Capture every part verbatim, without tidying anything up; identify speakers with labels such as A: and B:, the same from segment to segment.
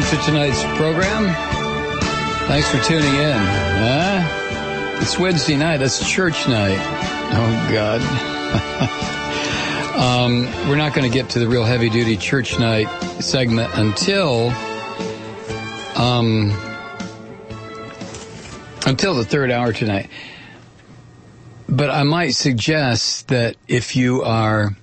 A: to tonight's program. Thanks for tuning in. Huh? It's Wednesday night. That's church night. Oh, God. um, we're not going to get to the real heavy-duty church night segment until um, until the third hour tonight. But I might suggest that if you are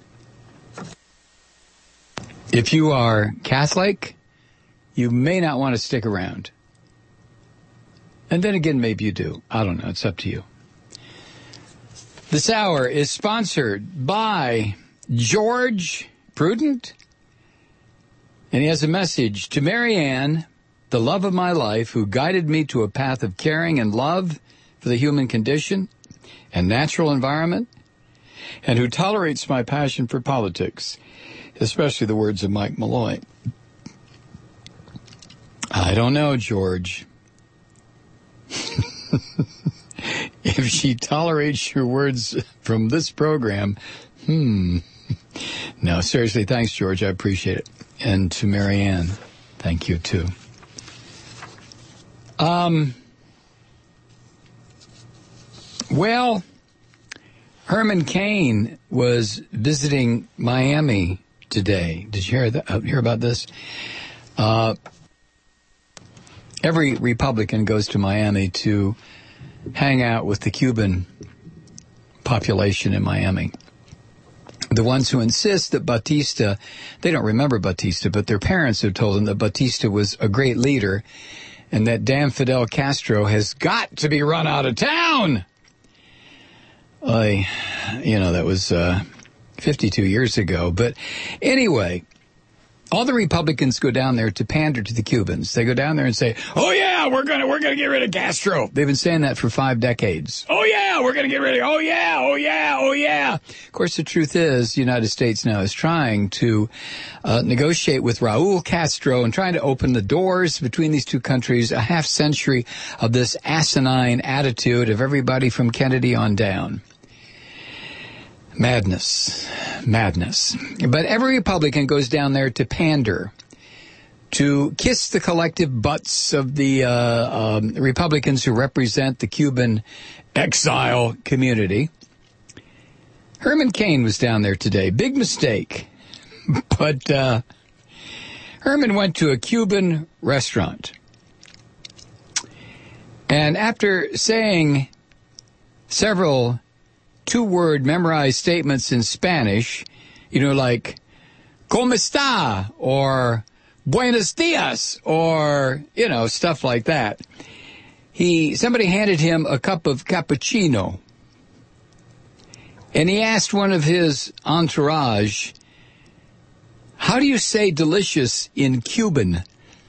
A: if you are Catholic, you may not want to stick around. And then again, maybe you do. I don't know. It's up to you. This hour is sponsored by George Prudent. And he has a message to Marianne, the love of my life, who guided me to a path of caring and love for the human condition and natural environment, and who tolerates my passion for politics, especially the words of Mike Malloy. I don't know, George. If she tolerates your words from this program, hmm. No, seriously, thanks, George. I appreciate it. And to Marianne, thank you, too. Um, well, Herman Cain was visiting Miami today. Did you hear that? Uh, hear about this? Uh, every Republican goes to Miami to hang out with the Cuban population in Miami. The ones who insist that Batista, they don't remember Batista, but their parents have told them that Batista was a great leader and that damn Fidel Castro has got to be run out of town. I, you know, that was uh, fifty-two years ago. But anyway, all the Republicans go down there to pander to the Cubans. They go down there and say, "Oh yeah, we're gonna we're gonna get rid of Castro." They've been saying that for five decades. Oh yeah, we're gonna get rid of. Oh yeah, oh yeah, oh yeah. Of course, the truth is, the United States now is trying to uh, negotiate with Raul Castro and trying to open the doors between these two countries. A half century of this asinine attitude of everybody from Kennedy on down. Madness. Madness. But every Republican goes down there to pander, to kiss the collective butts of the uh, um, Republicans who represent the Cuban exile community. Herman Cain was down there today. Big mistake. But uh, Herman went to a Cuban restaurant. And after saying several two-word memorized statements in Spanish, you know, like, ¿Cómo está? Or Buenos dias? Or, you know, stuff like that. He, somebody handed him a cup of cappuccino. And he asked one of his entourage, how do you say delicious in Cuban?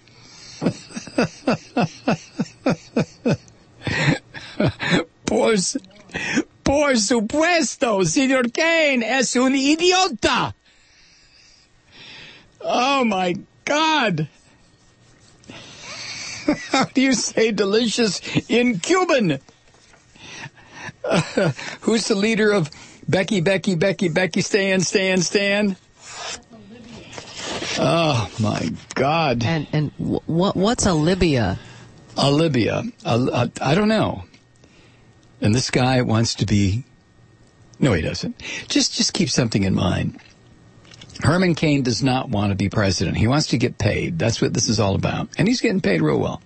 A: Pues... Por supuesto, señor Cain es un idiota. Oh, my God. How do you say delicious in Cuban? Uh, who's the leader of Becky, Becky, Becky, Becky, Stan, Stan, Stan? Oh, my God.
B: And and what what's a Libya?
A: A Libya. A, a, I don't know. And this guy wants to be... No, he doesn't. Just just keep something in mind. Herman Cain does not want to be president. He wants to get paid. That's what this is all about. And he's getting paid real well.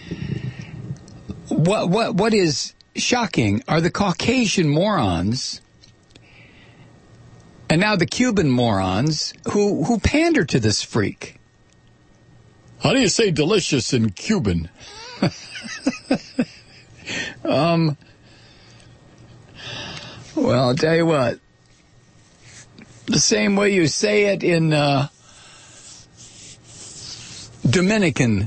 A: What what What is shocking are the Caucasian morons, and now the Cuban morons, who, who pander to this freak. How do you say delicious in Cuban? um... Well, I'll tell you what. The same way you say it in uh, Dominican.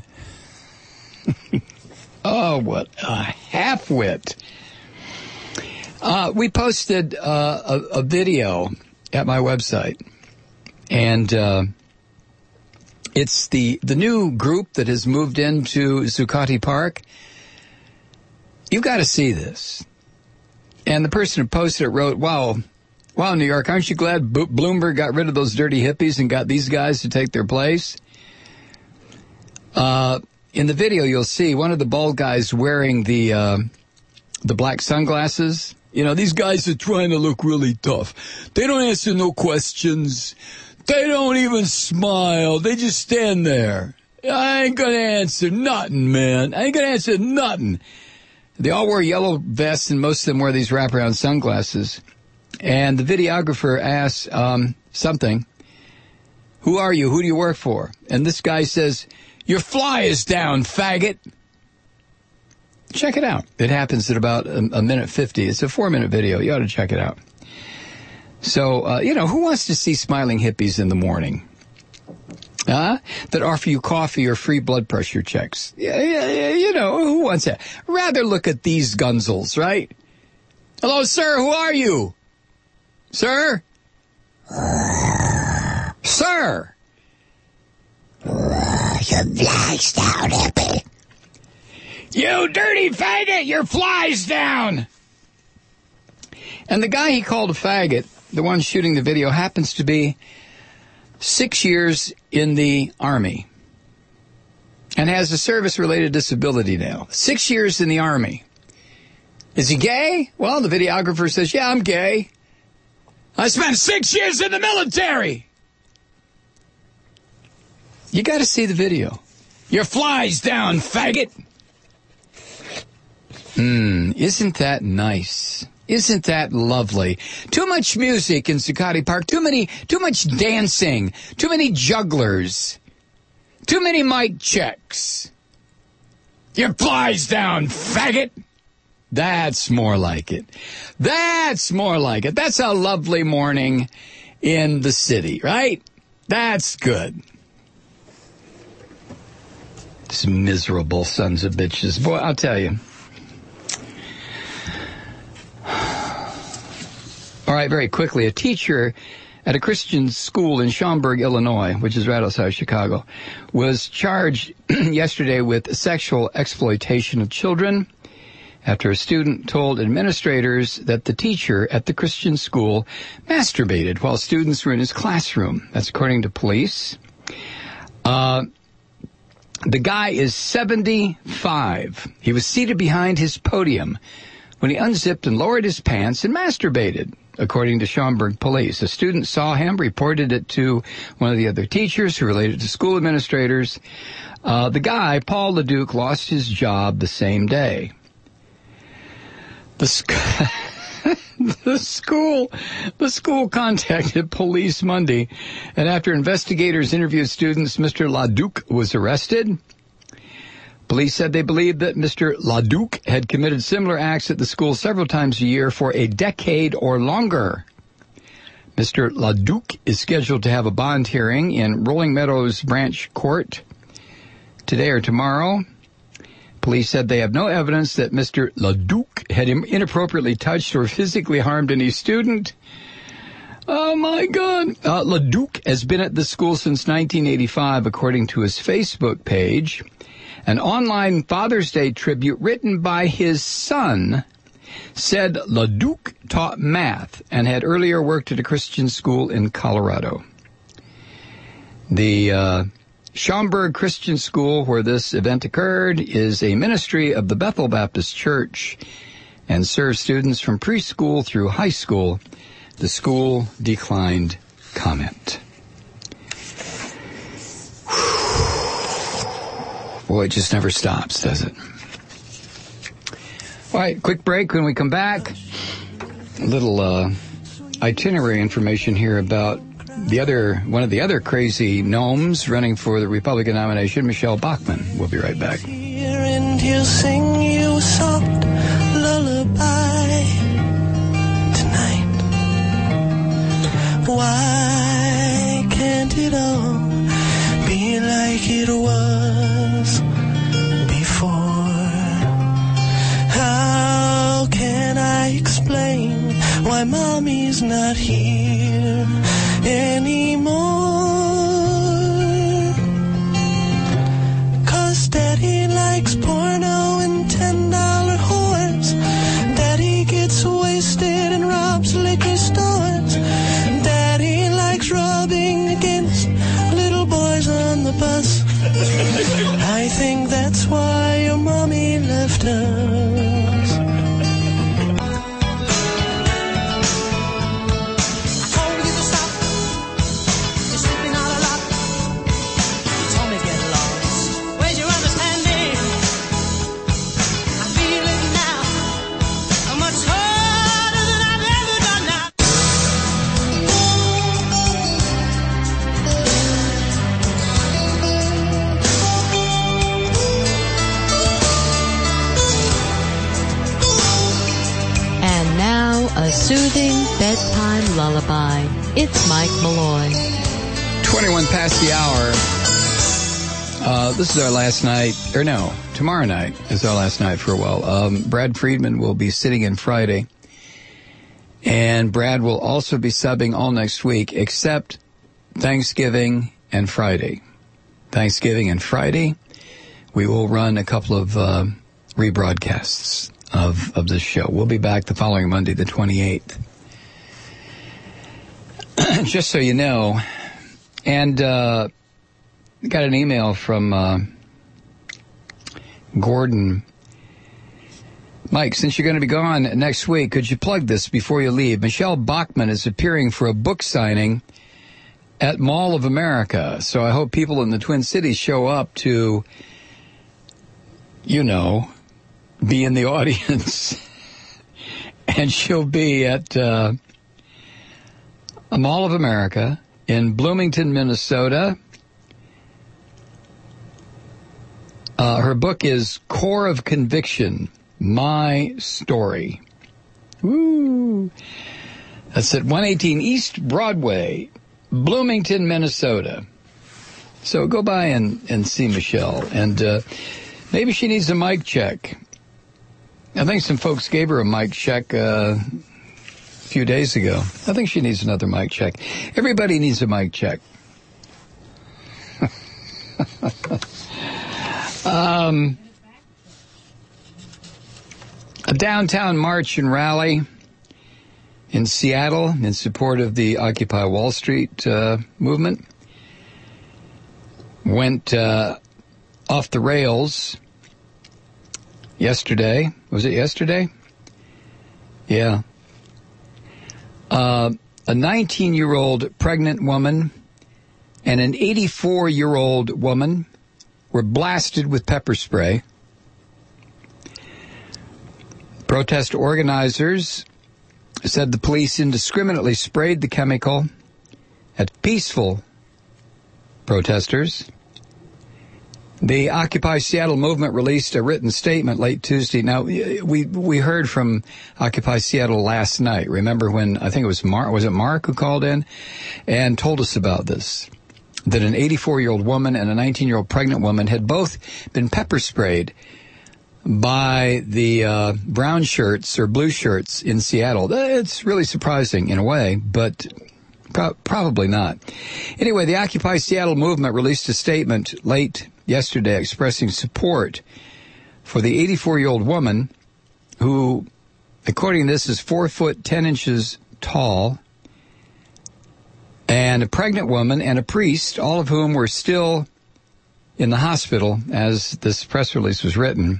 A: Oh, what a half-wit. Uh, we posted uh, a, a video at my website, and uh, it's the, the new group that has moved into Zuccotti Park. You've got to see this. And the person who posted it wrote, wow, wow, New York, aren't you glad Bo- Bloomberg got rid of those dirty hippies and got these guys to take their place? Uh, Uh, in the video, you'll see one of the bald guys wearing the uh, the black sunglasses. You know, these guys are trying to look really tough. They don't answer no questions. They don't even smile. They just stand there. I ain't gonna answer nothing, man. I ain't gonna answer nothing. They all wear yellow vests, and most of them wear these wraparound sunglasses. And the videographer asks um, something. Who are you? Who do you work for? And this guy says, your fly is down, faggot. Check it out. It happens at about a, a minute fifty. It's a four-minute video. You ought to check it out. So, uh, you know, who wants to see smiling hippies in the morning? Huh? That offer you coffee or free blood pressure checks. Yeah, yeah, yeah, you know, who wants that? Rather look at these gunzels, right? Hello, sir, who are you? Sir? Sir! Your fly's down, hippie. You dirty faggot, your fly's down! And the guy he called a faggot, the one shooting the video, happens to be six years in the Army and has a service-related disability now. Six years in the Army. Is he gay? Well, the videographer says, yeah, I'm gay. I spent six years in the military. You got to see the video. Your fly's down, faggot. Hmm, isn't that nice? Isn't that lovely? Too much music in Zuccotti Park. Too many, too much dancing. Too many jugglers. Too many mic checks. Your fly's down, faggot. That's more like it. That's more like it. That's a lovely morning in the city, right? That's good. These miserable sons of bitches. Boy, I'll tell you. All right, very quickly. A teacher at a Christian school in Schaumburg, Illinois, which is right outside Chicago, was charged yesterday with sexual exploitation of children after a student told administrators that the teacher at the Christian school masturbated while students were in his classroom. That's according to police. Uh, the guy is seventy-five. He was seated behind his podium when he unzipped and lowered his pants and masturbated, according to Schaumburg police. A student saw him, reported it to one of the other teachers who related to school administrators. Uh, the guy, Paul LeDuc, lost his job the same day. The, sc- the school, the school contacted police Monday, and after investigators interviewed students, Mister LeDuc was arrested. Police said they believed that Mister LeDuc had committed similar acts at the school several times a year for a decade or longer. Mister LeDuc is scheduled to have a bond hearing in Rolling Meadows Branch Court today or tomorrow. Police said they have no evidence that Mister LeDuc had inappropriately touched or physically harmed any student. Oh, my God. Uh, LeDuc has been at the school since nineteen eighty-five, according to his Facebook page. An online Father's Day tribute written by his son said LeDuc taught math and had earlier worked at a Christian school in Colorado. The uh, Schaumburg Christian School, where this event occurred, is a ministry of the Bethel Baptist Church and serves students from preschool through high school. The school declined comment. Boy, it just never stops, does it? All right, quick break. When we come back, a little uh, itinerary information here about the other one of the other crazy gnomes running for the Republican nomination, Michelle Bachmann. We'll be right back.
C: And he'll sing you a soft lullaby tonight. Why can't it all be like it was before? How can I explain why mommy's not here anymore? 'Cause daddy likes porno and ten dollar whores. Daddy gets wasted and robs liquor stores. Daddy likes rubbing against little boys on the bus. I think that's why your mommy left us. I told you to stop. You're sleeping all a lot. You told me get lost. Where's your understanding? I feel it now. I'm much harder than I've ever done now.
B: And now, a soothing bedtime lullaby. It's Mike Malloy.
A: twenty-one past the hour. Uh, this is our last night, or no, tomorrow night is our last night for a while. Um, Brad Friedman will be sitting in Friday, and Brad will also be subbing all next week, except Thanksgiving and Friday. Thanksgiving and Friday, we will run a couple of uh, rebroadcasts of, of this show. We'll be back the following Monday, the twenty-eighth. Just so you know, and uh, got an email from uh, Gordon. Mike, since you're going to be gone next week, could you plug this before you leave? Michelle Bachmann is appearing for a book signing at Mall of America. So I hope people in the Twin Cities show up to, you know, be in the audience. And she'll be at uh, a Mall of America in Bloomington, Minnesota. Uh, her book is Core of Conviction, My Story. Woo! That's at one eighteen East Broadway, Bloomington, Minnesota. So go by and, and see Michelle. And uh, maybe she needs a mic check. I think some folks gave her a mic check uh, a few days ago. I think she needs another mic check. Everybody needs a mic check. um, a downtown march and rally in Seattle in support of the Occupy Wall Street uh, movement went uh, off the rails yesterday. Was it yesterday? Yeah. Uh, a nineteen-year-old pregnant woman and an eighty-four-year-old woman were blasted with pepper spray. Protest organizers said the police indiscriminately sprayed the chemical at peaceful protesters. The Occupy Seattle movement released a written statement late Tuesday. Now, we we heard from Occupy Seattle last night. Remember when, I think it was Mark, was it Mark who called in and told us about this? That an eighty-four-year-old woman and a nineteen-year-old pregnant woman had both been pepper sprayed by the uh, brown shirts or blue shirts in Seattle. It's really surprising in a way, but pro- probably not. Anyway, the Occupy Seattle movement released a statement late yesterday expressing support for the eighty-four-year-old woman who, according to this, is four foot ten inches tall, and a pregnant woman and a priest, all of whom were still in the hospital as this press release was written.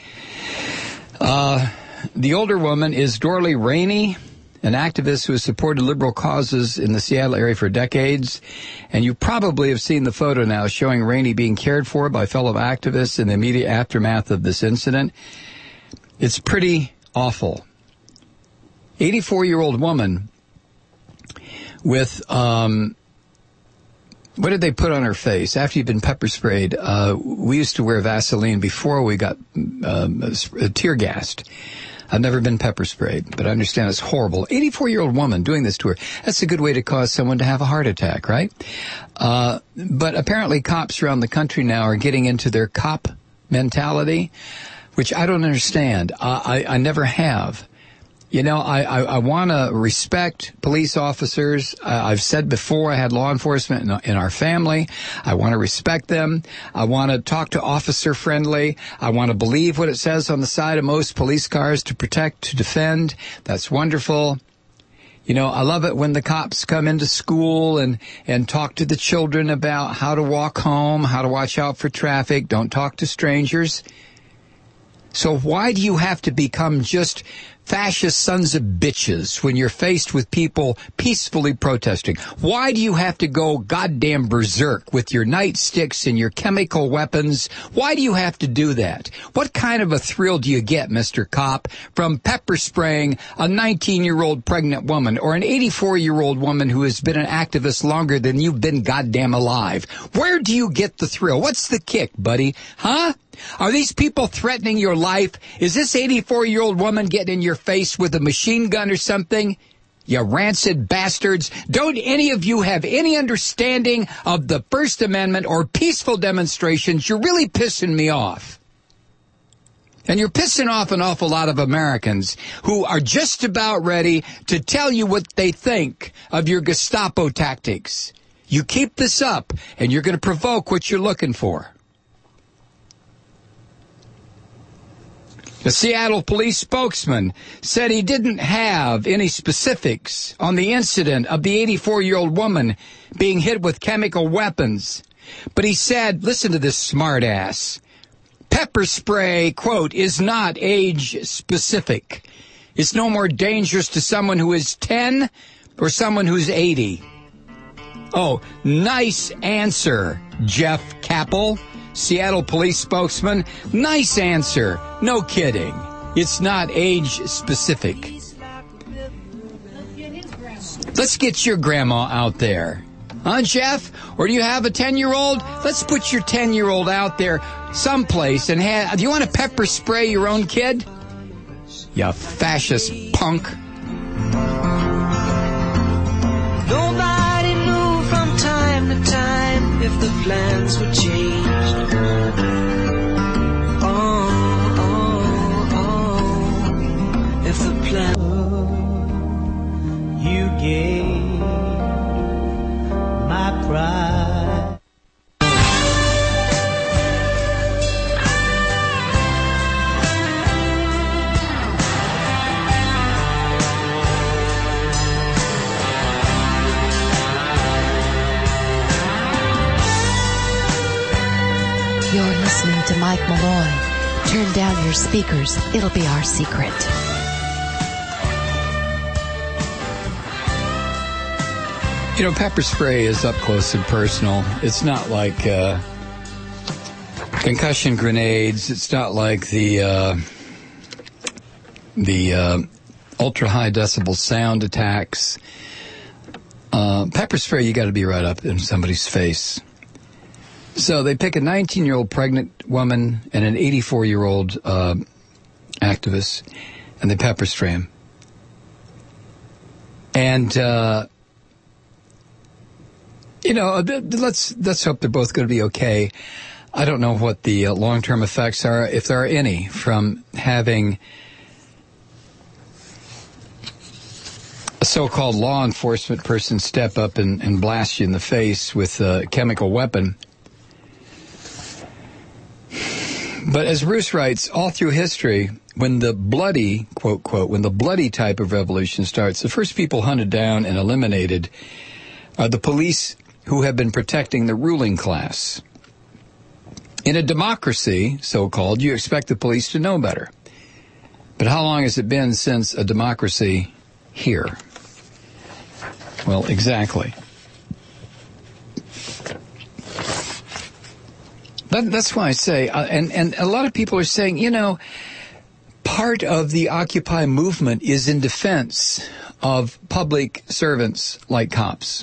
A: Uh, the older woman is Dorley Rainey, an activist who has supported liberal causes in the Seattle area for decades. And you probably have seen the photo now showing Rainey being cared for by fellow activists in the immediate aftermath of this incident. It's pretty awful. eighty-four-year-old woman with, um, what did they put on her face after you've been pepper sprayed? Uh, we used to wear Vaseline before we got um, tear gassed. I've never been pepper sprayed, but I understand it's horrible. eighty-four-year-old woman doing this to her. That's a good way to cause someone to have a heart attack, right? Uh, but apparently cops around the country now are getting into their cop mentality, which I don't understand. Uh, I, I never have. You know, I, I, I want to respect police officers. Uh, I've said before I had law enforcement in, in our family. I want to respect them. I want to talk to officer friendly. I want to believe what it says on the side of most police cars to protect, to defend. That's wonderful. You know, I love it when the cops come into school and, and talk to the children about how to walk home, how to watch out for traffic, don't talk to strangers. So why do you have to become just fascist sons of bitches when you're faced with people peacefully protesting? Why do you have to go goddamn berserk with your nightsticks and your chemical weapons? Why do you have to do that? What kind of a thrill do you get, Mister Cop, from pepper spraying a nineteen-year-old pregnant woman or an eighty-four-year-old woman who has been an activist longer than you've been goddamn alive? Where do you get the thrill? What's the kick, buddy? Huh? Are these people threatening your life? Is this eighty-four-year-old woman getting in your face with a machine gun or something? You rancid bastards. Don't any of you have any understanding of the First Amendment or peaceful demonstrations? You're really pissing me off. And you're pissing off an awful lot of Americans who are just about ready to tell you what they think of your Gestapo tactics. You keep this up, and you're going to provoke what you're looking for. The Seattle police spokesman said he didn't have any specifics on the incident of the eighty-four-year-old woman being hit with chemical weapons. But he said, listen to this smartass, pepper spray, quote, is not age-specific. It's no more dangerous to someone who is ten or someone who's eighty. Oh, nice answer, Jeff Capel. Seattle police spokesman, nice answer. No kidding. It's not age-specific. Let's get your grandma out there. Huh, Jeff? Or do you have a ten-year-old? Let's put your ten-year-old out there someplace and have... Do you want to pepper spray your own kid? You fascist punk.
C: Nobody knew from time to time if the plans would change. Oh, oh, oh, if the plan you gave my pride.
B: You're listening to Mike Malloy. Turn down your speakers. It'll be our secret.
A: You know, pepper spray is up close and personal. It's not like uh, concussion grenades. It's not like the uh, the uh, ultra high decibel sound attacks. Uh, pepper spray, you got to be right up in somebody's face. So they pick a nineteen-year-old pregnant woman and an eighty-four-year-old uh, activist, and they pepper spray them. And uh, you know, let's let's hope they're both going to be okay. I don't know what the uh, long-term effects are, if there are any, from having a so-called law enforcement person step up and, and blast you in the face with a chemical weapon. But as Bruce writes, all through history, when the bloody, quote, quote, when the bloody type of revolution starts, the first people hunted down and eliminated are the police who have been protecting the ruling class. In a democracy, so-called, you expect the police to know better. But how long has it been since a democracy here? Well, exactly. That, that's why I say, uh, and, and a lot of people are saying, you know, part of the Occupy movement is in defense of public servants like cops.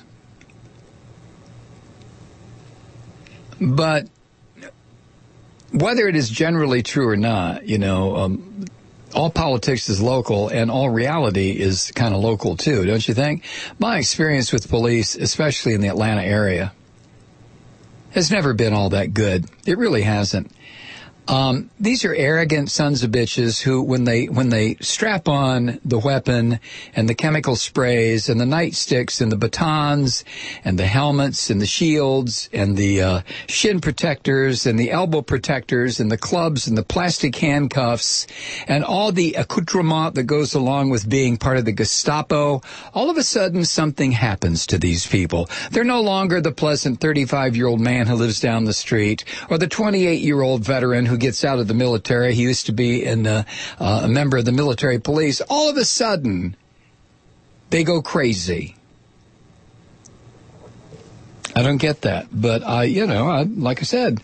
A: But whether it is generally true or not, you know, um, all politics is local and all reality is kind of local too, don't you think? My experience with police, especially in the Atlanta area, has never been all that good. It really hasn't. Um, these are arrogant sons of bitches who, when they when they strap on the weapon and the chemical sprays and the nightsticks and the batons and the helmets and the shields and the uh, shin protectors and the elbow protectors and the clubs and the plastic handcuffs and all the accoutrement that goes along with being part of the Gestapo, all of a sudden something happens to these people. They're no longer the pleasant thirty-five-year-old man who lives down the street or the twenty-eight-year-old veteran who gets out of the military. He used to be in uh, uh, a member of the military police. All of a sudden, they go crazy. I don't get that. But, I, you know, I, like I said,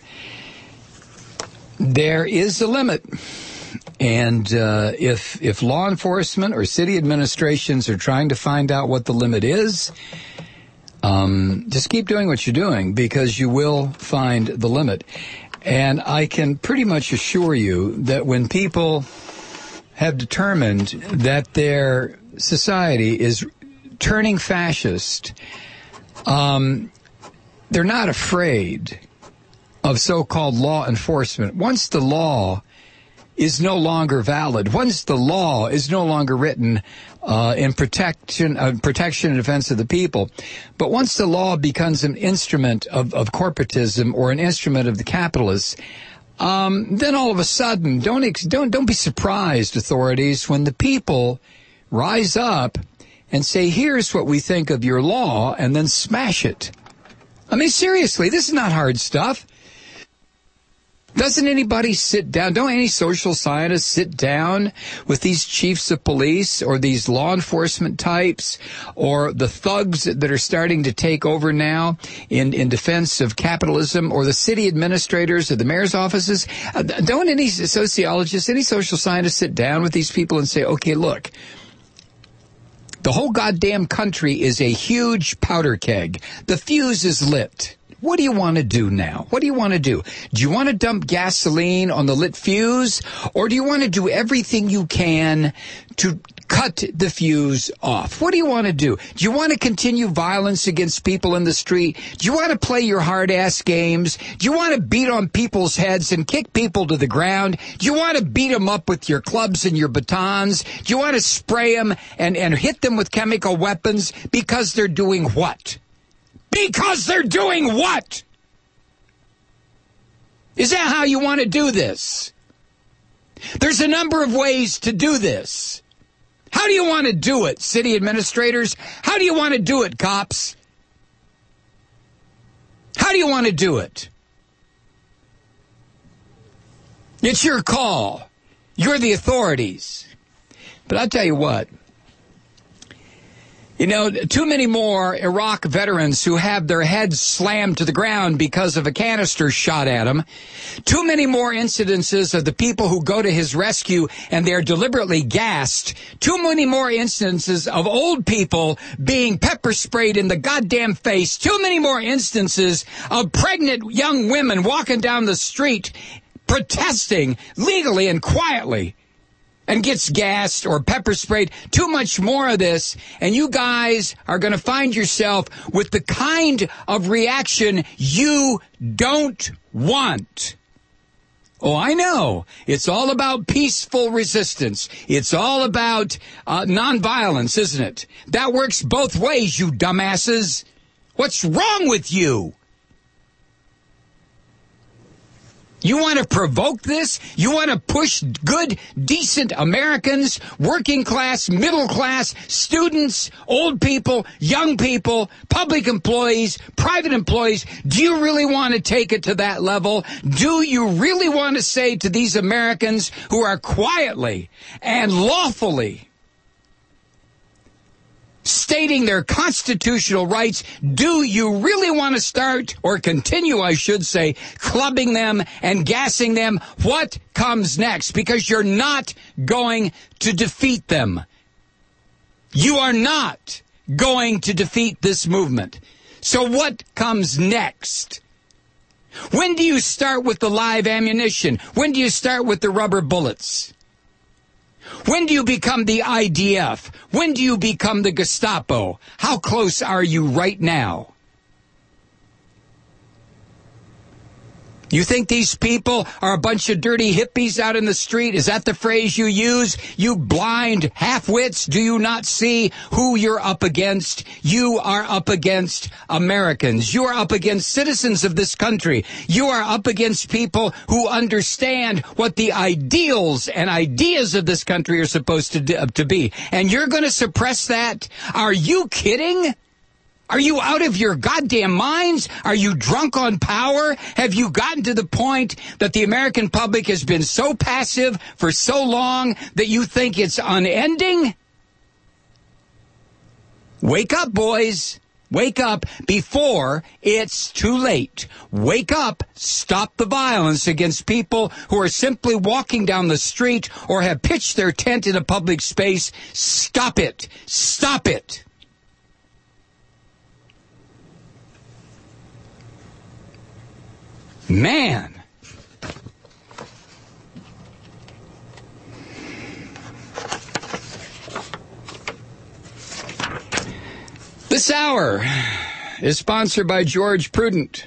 A: there is a limit. And uh, if if law enforcement or city administrations are trying to find out what the limit is, um, just keep doing what you're doing, because you will find the limit. And I can pretty much assure you that when people have determined that their society is turning fascist, um, they're not afraid of so-called law enforcement. Once the law is no longer valid, once the law is no longer written uh, in protection, uh, protection and defense of the people, but once the law becomes an instrument of, of corporatism or an instrument of the capitalists, um, then all of a sudden, don't ex- don't don't be surprised, authorities, when the people rise up and say, "Here's what we think of your law," and then smash it. I mean, seriously, this is not hard stuff. Doesn't anybody sit down, don't any social scientists sit down with these chiefs of police or these law enforcement types or the thugs that are starting to take over now in, in defense of capitalism, or the city administrators or the mayor's offices? Uh, don't any sociologists, any social scientists sit down with these people and say, okay, look, the whole goddamn country is a huge powder keg. The fuse is lit. What do you want to do now? What do you want to do? Do you want to dump gasoline on the lit fuse? Or do you want to do everything you can to cut the fuse off? What do you want to do? Do you want to continue violence against people in the street? Do you want to play your hard-ass games? Do you want to beat on people's heads and kick people to the ground? Do you want to beat them up with your clubs and your batons? Do you want to spray them and, and hit them with chemical weapons because they're doing what? Because they're doing what? Is that how you want to do this? There's a number of ways to do this. How do you want to do it, city administrators? How do you want to do it, cops? How do you want to do it? It's your call. You're the authorities. But I'll tell you what. You know, too many more Iraq veterans who have their heads slammed to the ground because of a canister shot at them. Too many more incidences of the people who go to his rescue and they're deliberately gassed. Too many more instances of old people being pepper sprayed in the goddamn face. Too many more instances of pregnant young women walking down the street protesting legally and quietly, and gets gassed or pepper sprayed. Too much more of this, and you guys are going to find yourself with the kind of reaction you don't want. Oh, I know. It's all about peaceful resistance. It's all about uh, nonviolence, isn't it? That works both ways, you dumbasses. What's wrong with you? You want to provoke this? You want to push good, decent Americans, working class, middle class, students, old people, young people, public employees, private employees? Do you really want to take it to that level? Do you really want to say to these Americans who are quietly and lawfully stating their constitutional rights, do you really want to start, or continue, I should say, clubbing them and gassing them? What comes next? Because you're not going to defeat them. You are not going to defeat this movement. So what comes next? When do you start with the live ammunition? When do you start with the rubber bullets? When do you become the I D F? When do you become the Gestapo? How close are you right now? You think these people are a bunch of dirty hippies out in the street? Is that the phrase you use? You blind half-wits, do you not see who you're up against? You are up against Americans. You are up against citizens of this country. You are up against people who understand what the ideals and ideas of this country are supposed to, to be. And you're going to suppress that? Are you kidding? Are you out of your goddamn minds? Are you drunk on power? Have you gotten to the point that the American public has been so passive for so long that you think it's unending? Wake up, boys. Wake up before it's too late. Wake up. Stop the violence against people who are simply walking down the street or have pitched their tent in a public space. Stop it. Stop it. Man. This hour is sponsored by George Prudent.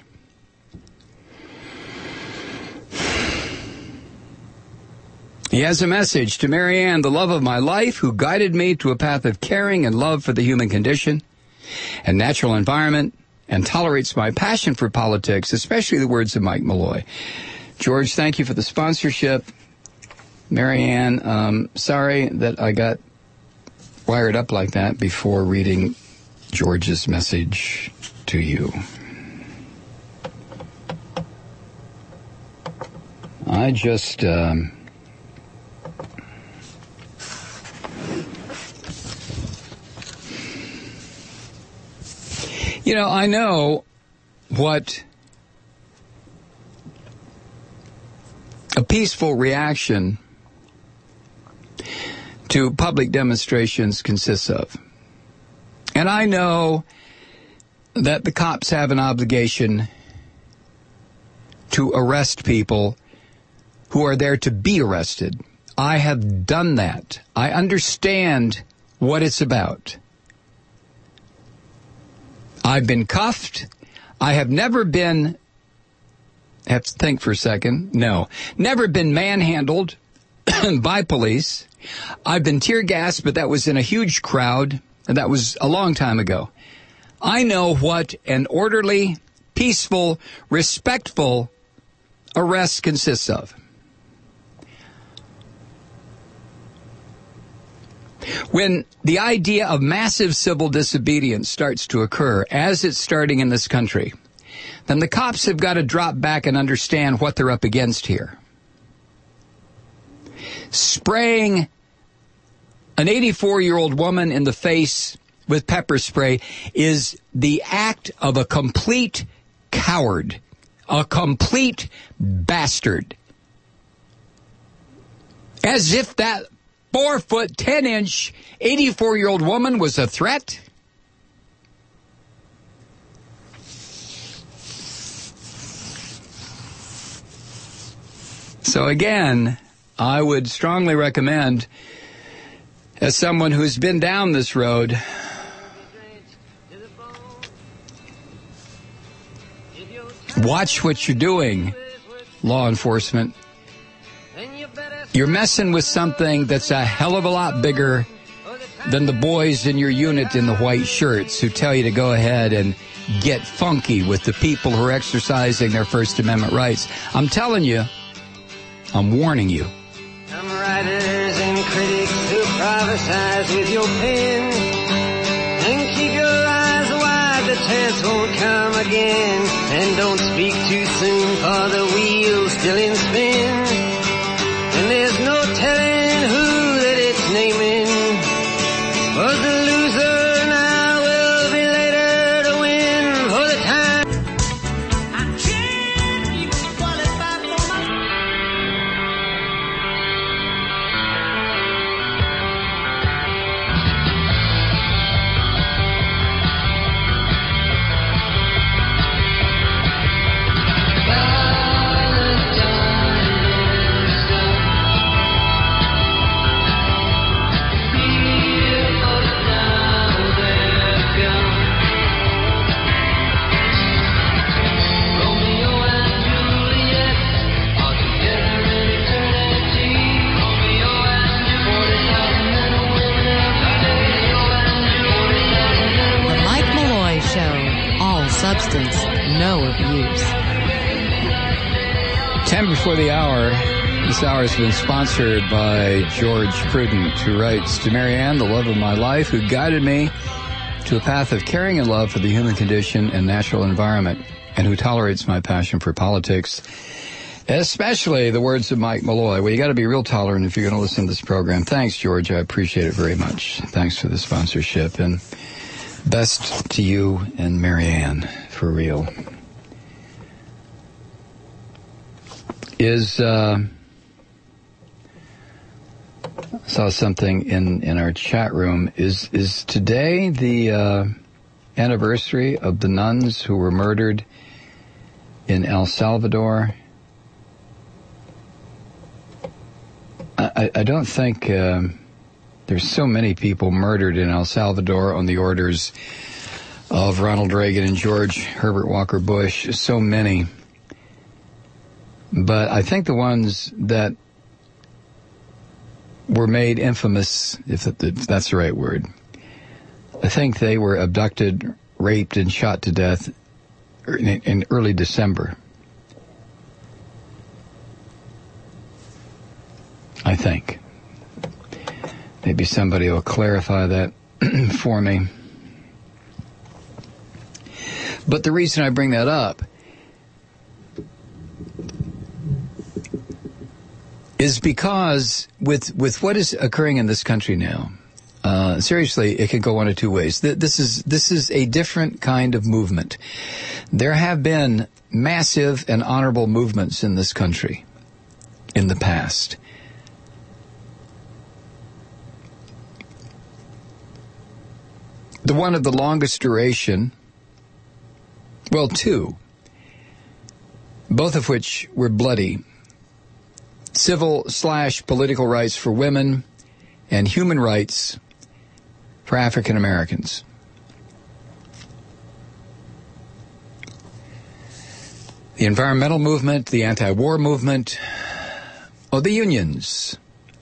A: He has a message to Marianne, the love of my life, who guided me to a path of caring and love for the human condition and natural environment, and tolerates my passion for politics, especially the words of Mike Malloy. George, thank you for the sponsorship. Marianne, um, sorry that I got wired up like that before reading George's message to you. I just... Um, You know, I know what a peaceful reaction to public demonstrations consists of. And I know that the cops have an obligation to arrest people who are there to be arrested. I have done that. I understand what it's about. I've been cuffed. I have never been, I have to think for a second, no, never been manhandled by police. I've been tear gassed, but that was in a huge crowd, and that was a long time ago. I know what an orderly, peaceful, respectful arrest consists of. When the idea of massive civil disobedience starts to occur, as it's starting in this country, then the cops have got to drop back and understand what they're up against here. Spraying an eighty-four-year-old woman in the face with pepper spray is the act of a complete coward, a complete bastard. As if that Four foot, ten inch, eighty-four-year-old woman was a threat? So again, I would strongly recommend, as someone who's been down this road, watch what you're doing, law enforcement. You're messing with something that's a hell of a lot bigger than the boys in your unit in the white shirts who tell you to go ahead and get funky with the people who are exercising their First Amendment rights. I'm telling you, I'm warning you.
D: Some writers and critics who prophesize with your pen, and keep your eyes wide, the chance won't come again. And don't speak too soon, for the wheel's still in spin. And there's no telling who that it's naming. Was the loser, now will be later to win for the time. I can't even qualify for my
B: license, no abuse.
A: Ten before the hour. This hour has been sponsored by George Prudent, who writes, to Marianne, the love of my life, who guided me to a path of caring and love for the human condition and natural environment, and who tolerates my passion for politics, especially the words of Mike Malloy. Well, you got to be real tolerant if you're going to listen to this program. Thanks, George. I appreciate it very much. Thanks for the sponsorship, and best to you and Marianne, for real. Is, uh, saw something in, in our chat room. Is, is today the, uh, anniversary of the nuns who were murdered in El Salvador? I, I don't think, uh, there's so many people murdered in El Salvador on the orders of Ronald Reagan and George Herbert Walker Bush. So many. But I think the ones that were made infamous, if that's the right word, I think they were abducted, raped, and shot to death in early December. I think. Maybe somebody will clarify that for me. But the reason I bring that up is because with with what is occurring in this country now, uh, seriously, it could go one of two ways. This is this is a different kind of movement. There have been massive and honorable movements in this country in the past. The one of the longest duration, well, two, both of which were bloody. Civil slash political rights for women and human rights for African Americans. The environmental movement, the anti-war movement, oh, the unions.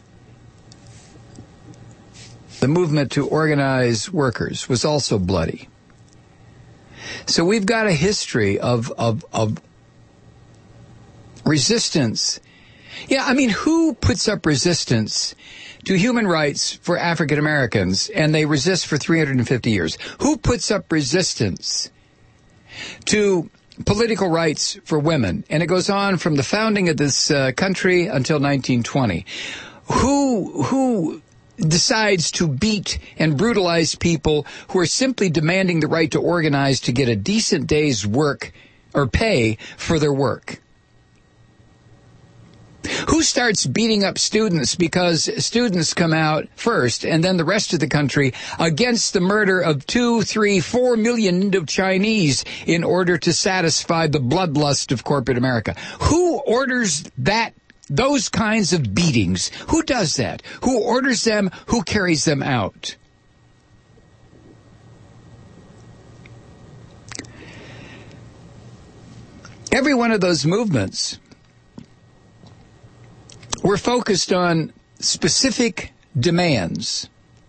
A: The movement to organize workers was also bloody. So we've got a history of, of, of resistance. Yeah, I mean, who puts up resistance to human rights for African Americans and they resist for three hundred fifty years? Who puts up resistance to political rights for women? And it goes on from the founding of this uh, country until nineteen twenty. Who, who decides to beat and brutalize people who are simply demanding the right to organize to get a decent day's work or pay for their work? Who starts beating up students because students come out first and then the rest of the country against the murder of two, three, four million Indo-Chinese in order to satisfy the bloodlust of corporate America? Who orders that, those kinds of beatings? Who does that? Who orders them? Who carries them out? Every one of those movements were focused on specific demands.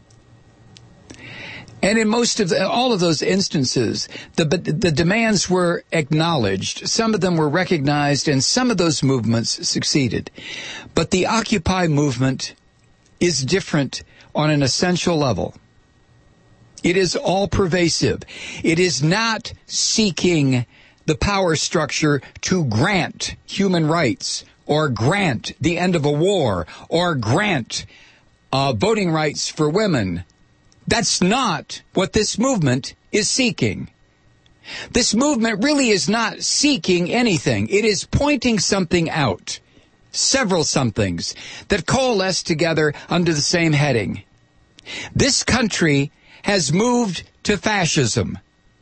A: And in most of the, all of those instances, the, the demands were acknowledged. Some of them were recognized, and some of those movements succeeded. But the Occupy movement is different on an essential level. It is all pervasive. It is not seeking the power structure to grant human rights, or grant the end of a war, or grant uh, voting rights for women. That's not what this movement is seeking. This movement really is not seeking anything. It is pointing something out, several somethings that coalesce together under the same heading. This country has moved to fascism.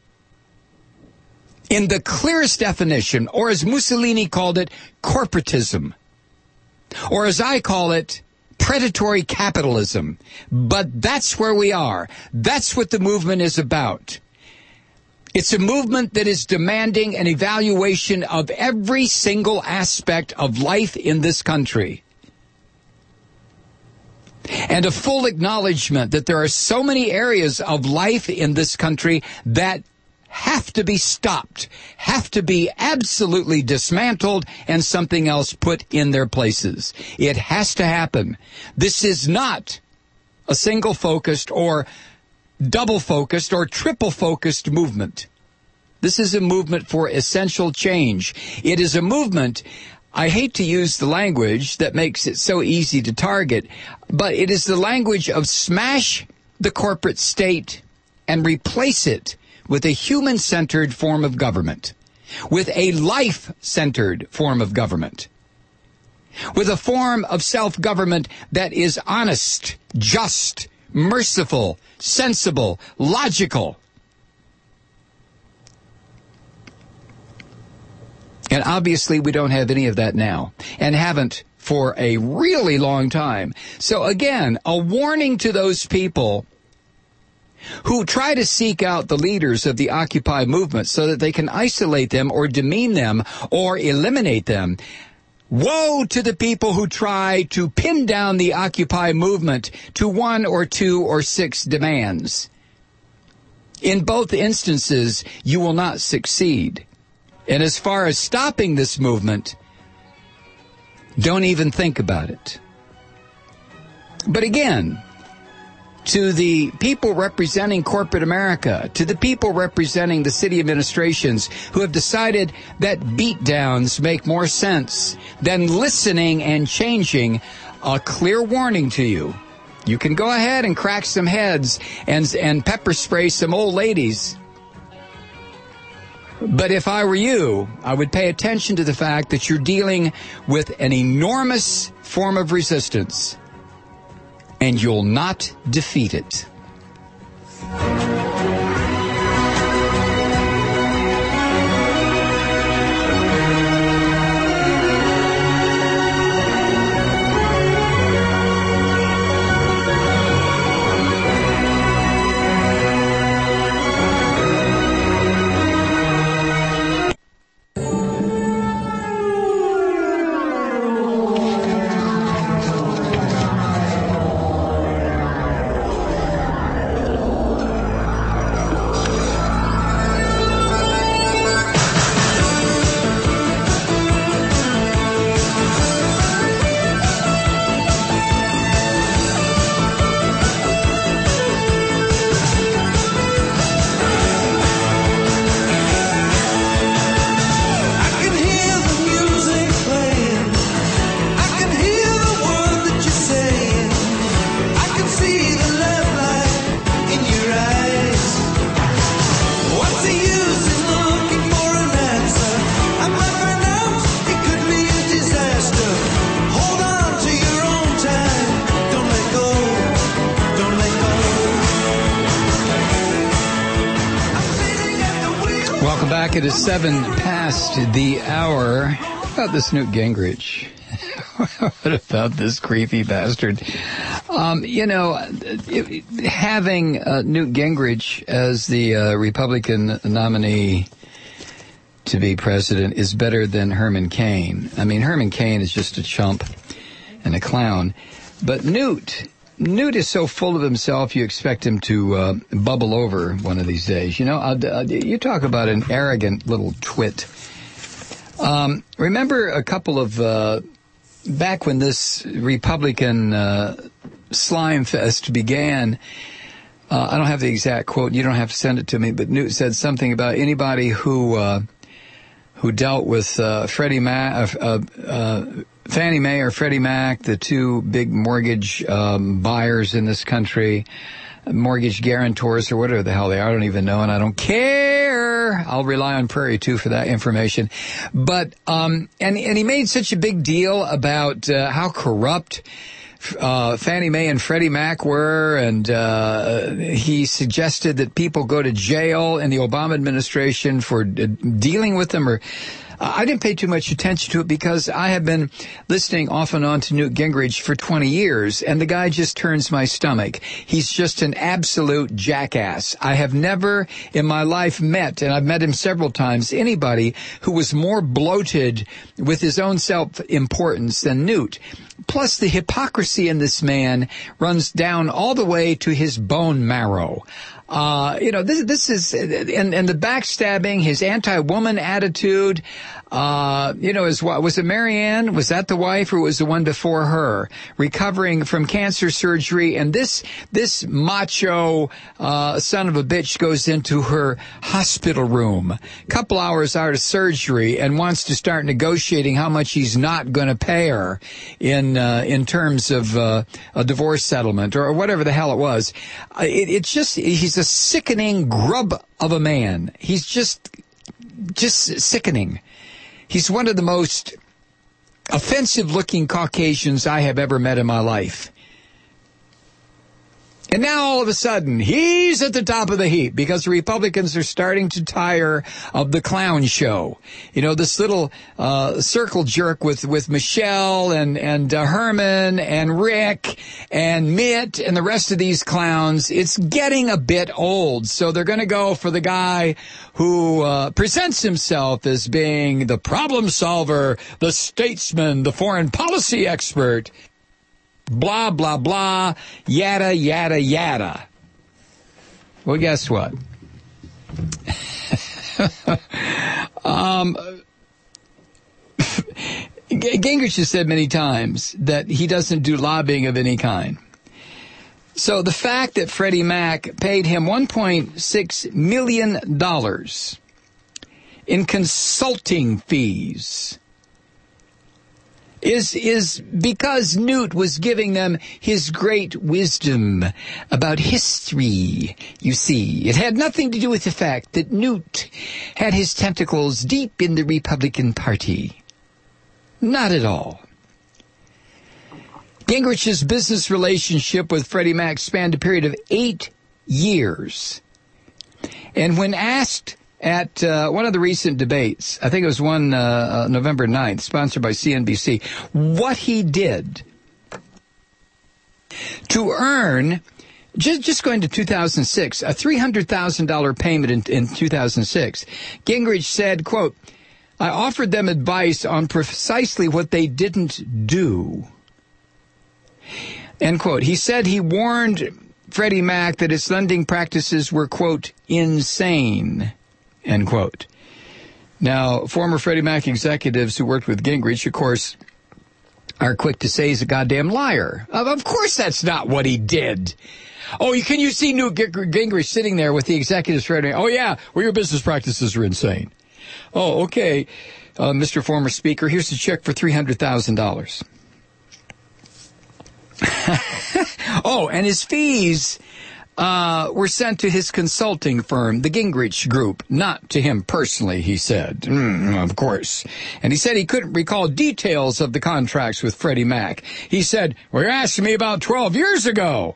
A: In the clearest definition, or as Mussolini called it, corporatism. Or as I call it, predatory capitalism. But that's where we are. That's what the movement is about. It's a movement that is demanding an evaluation of every single aspect of life in this country. And a full acknowledgement that there are so many areas of life in this country that have to be stopped, have to be absolutely dismantled, and something else put in their places. It has to happen. This is not a single-focused or double-focused or triple-focused movement. This is a movement for essential change. It is a movement, I hate to use the language that makes it so easy to target, but it is the language of smash the corporate state and replace it with a human-centered form of government, with a life-centered form of government, with a form of self-government that is honest, just, merciful, sensible, logical. And obviously we don't have any of that now, and haven't for a really long time. So again, a warning to those people who try to seek out the leaders of the Occupy movement so that they can isolate them or demean them or eliminate them. Woe to the people who try to pin down the Occupy movement to one or two or six demands. In both instances, you will not succeed. And as far as stopping this movement, don't even think about it. But again, to the people representing corporate America, to the people representing the city administrations who have decided that beatdowns make more sense than listening and changing, a clear warning to you. You can go ahead and crack some heads and, and pepper spray some old ladies. But if I were you, I would pay attention to the fact that you're dealing with an enormous form of resistance, and you'll not defeat it. It is seven past the hour. What about this Newt Gingrich? What about this creepy bastard? Um, you know, it, having uh, Newt Gingrich as the uh, Republican nominee to be president is better than Herman Cain. I mean, Herman Cain is just a chump and a clown. But Newt... Newt is so full of himself, you expect him to uh, bubble over one of these days. You know, uh, uh, you talk about an arrogant little twit. Um, remember a couple of, uh, back when this Republican uh, slime fest began, uh, I don't have the exact quote, you don't have to send it to me, but Newt said something about anybody who uh, who dealt with uh, Freddie Mac, uh, uh, Fannie Mae or Freddie Mac, the two big mortgage um, buyers in this country, mortgage guarantors or whatever the hell they are. I don't even know, and I don't care. I'll rely on Prairie two for that information. But um, and and he made such a big deal about uh, how corrupt Uh, Fannie Mae and Freddie Mac were, and uh, he suggested that people go to jail in the Obama administration for uh, dealing with them. Or uh, I didn't pay too much attention to it because I have been listening off and on to Newt Gingrich for twenty years, and the guy just turns my stomach. He's just an absolute jackass. I have never in my life met, and I've met him several times, anybody who was more bloated with his own self-importance than Newt. Plus, the hypocrisy in this man runs down all the way to his bone marrow. Uh, you know, this, this is, and, and the backstabbing, his anti-woman attitude, uh, you know, is what, was it Marianne? Was that the wife or was the one before her? Recovering from cancer surgery. And this, this macho, uh, son of a bitch goes into her hospital room a couple hours out of surgery and wants to start negotiating how much he's not going to pay her in, uh, in terms of, uh, a divorce settlement or whatever the hell it was. Uh, it, it's just, he's a sickening grub of a man. He's just, just sickening. He's one of the most offensive-looking Caucasians I have ever met in my life. And now, all of a sudden, he's at the top of the heap because the Republicans are starting to tire of the clown show. You know, this little uh circle jerk with, with Michelle and, and uh, Herman and Rick and Mitt and the rest of these clowns. It's getting a bit old. So they're going to go for the guy who uh presents himself as being the problem solver, the statesman, the foreign policy expert. Blah, blah, blah, yada, yada, yada. Well, guess what? um, Gingrich has said many times that he doesn't do lobbying of any kind. So the fact that Freddie Mac paid him one point six million dollars in consulting fees is is because Newt was giving them his great wisdom about history, you see. It had nothing to do with the fact that Newt had his tentacles deep in the Republican Party. Not at all. Gingrich's business relationship with Freddie Mac spanned a period of eight years. And when asked at uh, one of the recent debates, I think it was one uh, uh, November ninth, sponsored by C N B C, what he did to earn, just, just going to two thousand six, a three hundred thousand dollars payment in, in two thousand six, Gingrich said, quote, I offered them advice on precisely what they didn't do. End quote. He said he warned Freddie Mac that his lending practices were, quote, insane. End quote. Now, former Freddie Mac executives who worked with Gingrich, of course, are quick to say he's a goddamn liar. Of course that's not what he did. Oh, can you see Newt Gingrich sitting there with the executives? Oh, yeah, well, your business practices are insane. Oh, okay, uh, Mister Former Speaker, here's a check for three hundred thousand dollars. Oh, and his fees Uh, were sent to his consulting firm, the Gingrich Group, not to him personally, he said. Mm, of course. And he said he couldn't recall details of the contracts with Freddie Mac. He said, well, you're asking me about twelve years ago.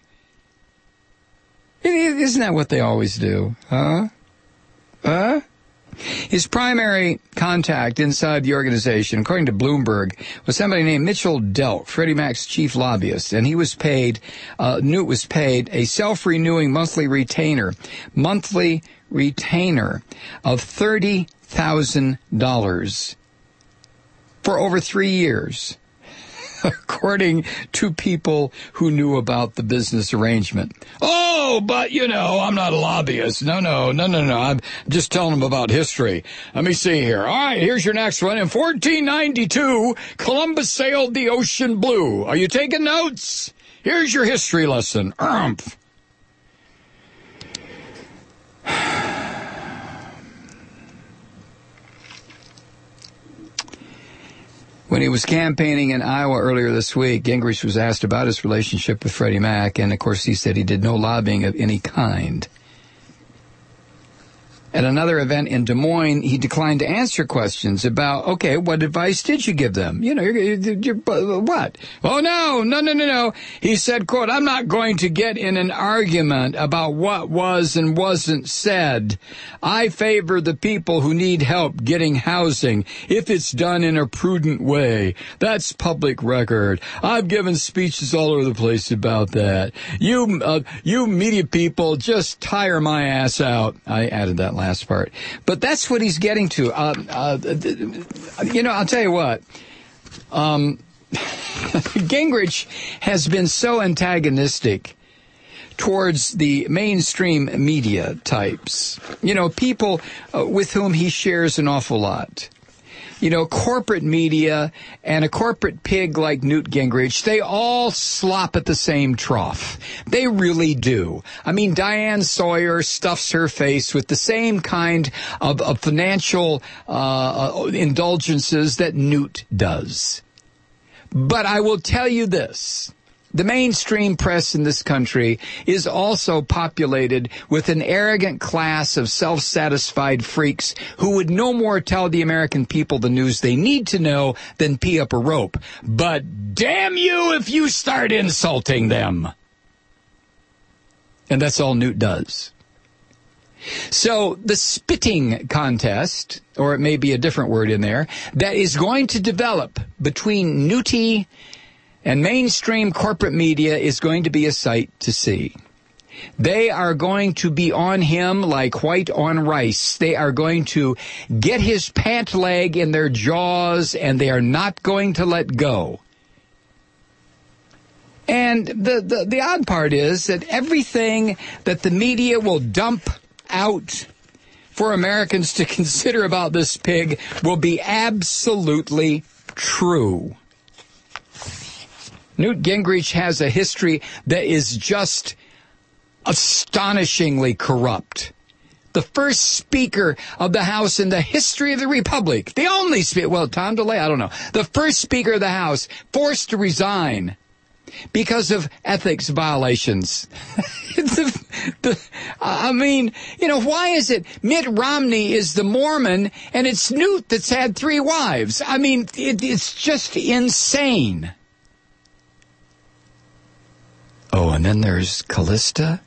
A: Isn't that what they always do? Huh? Huh? His primary contact inside the organization, according to Bloomberg, was somebody named Mitchell Delk, Freddie Mac's chief lobbyist, and he was paid, uh, Newt was paid a self-renewing monthly retainer, monthly retainer of thirty thousand dollars for over three years, according to people who knew about the business arrangement. Oh, but, you know, I'm not a lobbyist. No, no, no, no, no. I'm just telling them about history. Let me see here. All right, here's your next one. In fourteen ninety-two, Columbus sailed the ocean blue. Are you taking notes? Here's your history lesson. Umph. When he was campaigning in Iowa earlier this week, Gingrich was asked about his relationship with Freddie Mac, and of course he said he did no lobbying of any kind. At another event in Des Moines, he declined to answer questions about, okay, what advice did you give them? You know, you're, you're, you're, what? Oh, no, no, no, no, no. He said, quote, I'm not going to get in an argument about what was and wasn't said. I favor the people who need help getting housing if it's done in a prudent way. That's public record. I've given speeches all over the place about that. You, uh, you media people just tire my ass out. I added that last last part. But that's what he's getting to. Uh, uh, you know, I'll tell you what. Um, Gingrich has been so antagonistic towards the mainstream media types. You know, people uh, with whom he shares an awful lot. You know, corporate media and a corporate pig like Newt Gingrich, they all slop at the same trough. They really do. I mean, Diane Sawyer stuffs her face with the same kind of, of financial uh, indulgences that Newt does. But I will tell you this. The mainstream press in this country is also populated with an arrogant class of self-satisfied freaks who would no more tell the American people the news they need to know than pee up a rope. But damn you if you start insulting them. And that's all Newt does. So the spitting contest, or it may be a different word in there, that is going to develop between Newty and mainstream corporate media is going to be a sight to see. They are going to be on him like white on rice. They are going to get his pant leg in their jaws, and they are not going to let go. And the, the, the odd part is that everything that the media will dump out for Americans to consider about this pig will be absolutely true. Newt Gingrich has a history that is just astonishingly corrupt. The first Speaker of the House in the history of the Republic, the only Speaker, well, Tom DeLay, I don't know, the first Speaker of the House forced to resign because of ethics violations. the, the, I mean, you know, why is it Mitt Romney is the Mormon and it's Newt that's had three wives? I mean, it, it's just insane. Oh, and then there's Callista.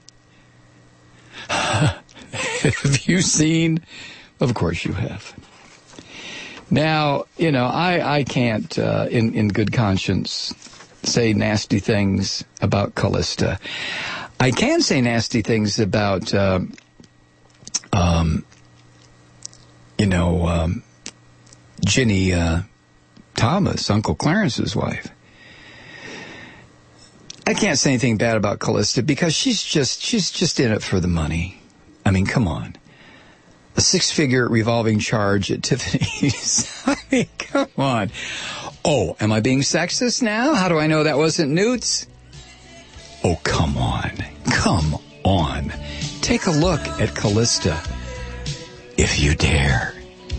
A: Have you seen? Of course you have. Now, you know, I, I can't, uh, in, in good conscience, say nasty things about Callista. I can say nasty things about, uh, um, you know, um, Ginny uh, Thomas, Uncle Clarence's wife. I can't say anything bad about Callista because she's just she's just in it for the money. I mean, come on. A six-figure revolving charge at Tiffany's. I mean, come on. Oh, am I being sexist now? How do I know that wasn't Newt's? Oh, come on. Come on. Take a look at Callista, if you dare.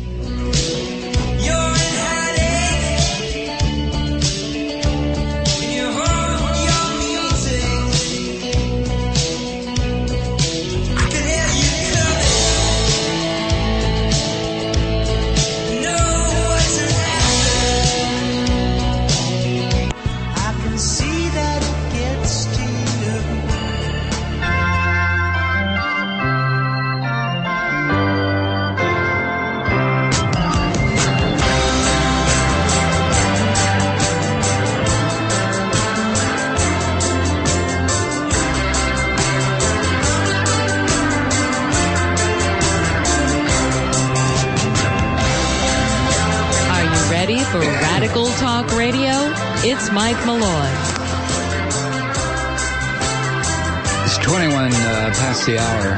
B: For Radical Talk Radio, it's Mike Malloy.
A: It's twenty-one uh, past the hour.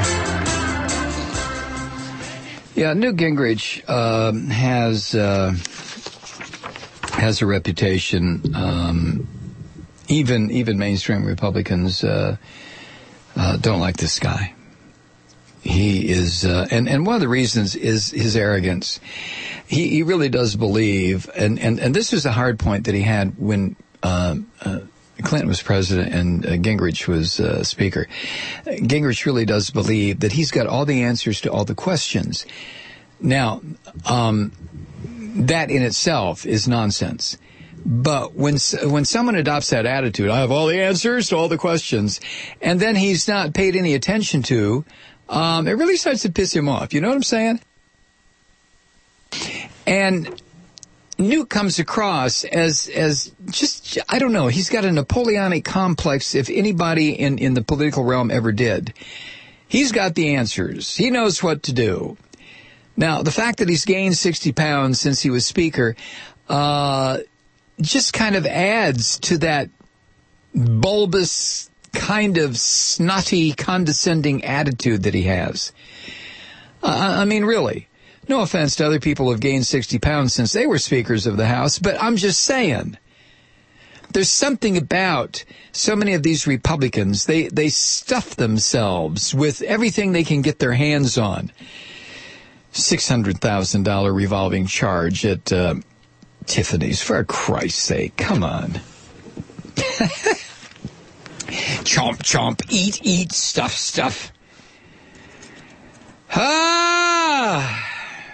A: Yeah, Newt Gingrich uh, has uh, has a reputation. Um, even even mainstream Republicans uh, uh, don't like this guy. He is, uh, and, and one of the reasons is his arrogance. He, he really does believe, and, and, and this was a hard point that he had when uh, uh, Clinton was president and uh, Gingrich was uh, speaker. Gingrich really does believe that he's got all the answers to all the questions. Now, um, that in itself is nonsense. But when when someone adopts that attitude, I have all the answers to all the questions, and then he's not paid any attention to, um, it really starts to piss him off. You know what I'm saying? And Newt comes across as as just, I don't know, he's got a Napoleonic complex if anybody in, in the political realm ever did. He's got the answers. He knows what to do. Now, the fact that he's gained sixty pounds since he was speaker, uh, just kind of adds to that bulbous kind of snotty, condescending attitude that he has. Uh, I mean, really. No offense to other people who have gained sixty pounds since they were speakers of the House, but I'm just saying. There's something about so many of these Republicans, they, they stuff themselves with everything they can get their hands on. six hundred thousand dollars revolving charge at uh, Tiffany's, for Christ's sake, come on. Chomp, chomp, eat, eat, stuff, stuff. Ah!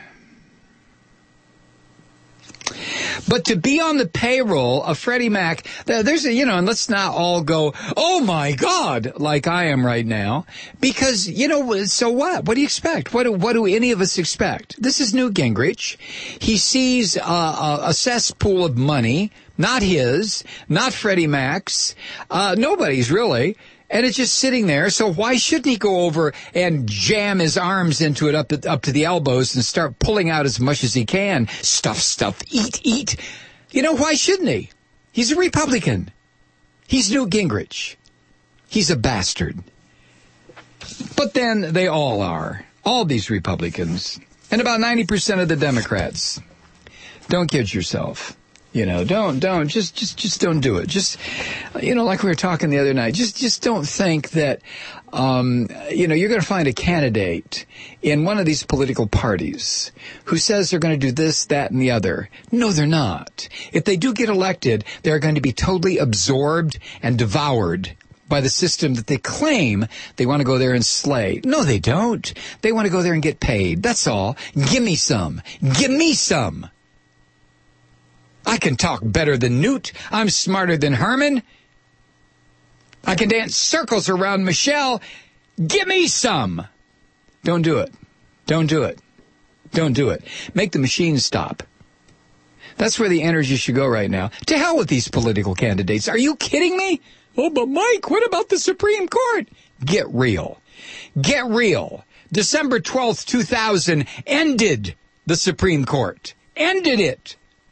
A: But to be on the payroll of Freddie Mac, there's a, you know, and let's not all go, oh my God, like I am right now. Because, you know, so what? What do you expect? What do, what do any of us expect? This is Newt Gingrich. He sees uh, a cesspool of money, not his, not Freddie Mac's, uh, nobody's really. And it's just sitting there, so why shouldn't he go over and jam his arms into it up to, up to the elbows and start pulling out as much as he can? Stuff, stuff, eat, eat. You know, why shouldn't he? He's a Republican. He's Newt Gingrich. He's a bastard. But then they all are. All these Republicans. And about ninety percent of the Democrats. Don't kid yourself. You know, don't, don't, just, just, just don't do it. Just, you know, like we were talking the other night, just, just don't think that, um, you know, you're going to find a candidate in one of these political parties who says they're going to do this, that, and the other. No, they're not. If they do get elected, they're going to be totally absorbed and devoured by the system that they claim they want to go there and slay. No, they don't. They want to go there and get paid. That's all. Give me some. Give me some. I can talk better than Newt. I'm smarter than Herman. I can dance circles around Michelle. Give me some. Don't do it. Don't do it. Don't do it. Make the machine stop. That's where the energy should go right now. To hell with these political candidates. Are you kidding me? Oh, but Mike, what about the Supreme Court? Get real. Get real. December twelfth, two thousand ended the Supreme Court. Ended it.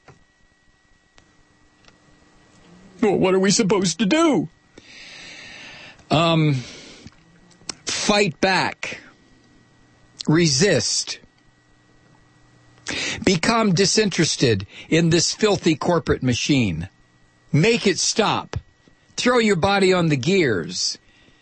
A: Well, what are we supposed to do? Um, fight back. Resist. Become disinterested in this filthy corporate machine. Make it stop. Throw your body on the gears.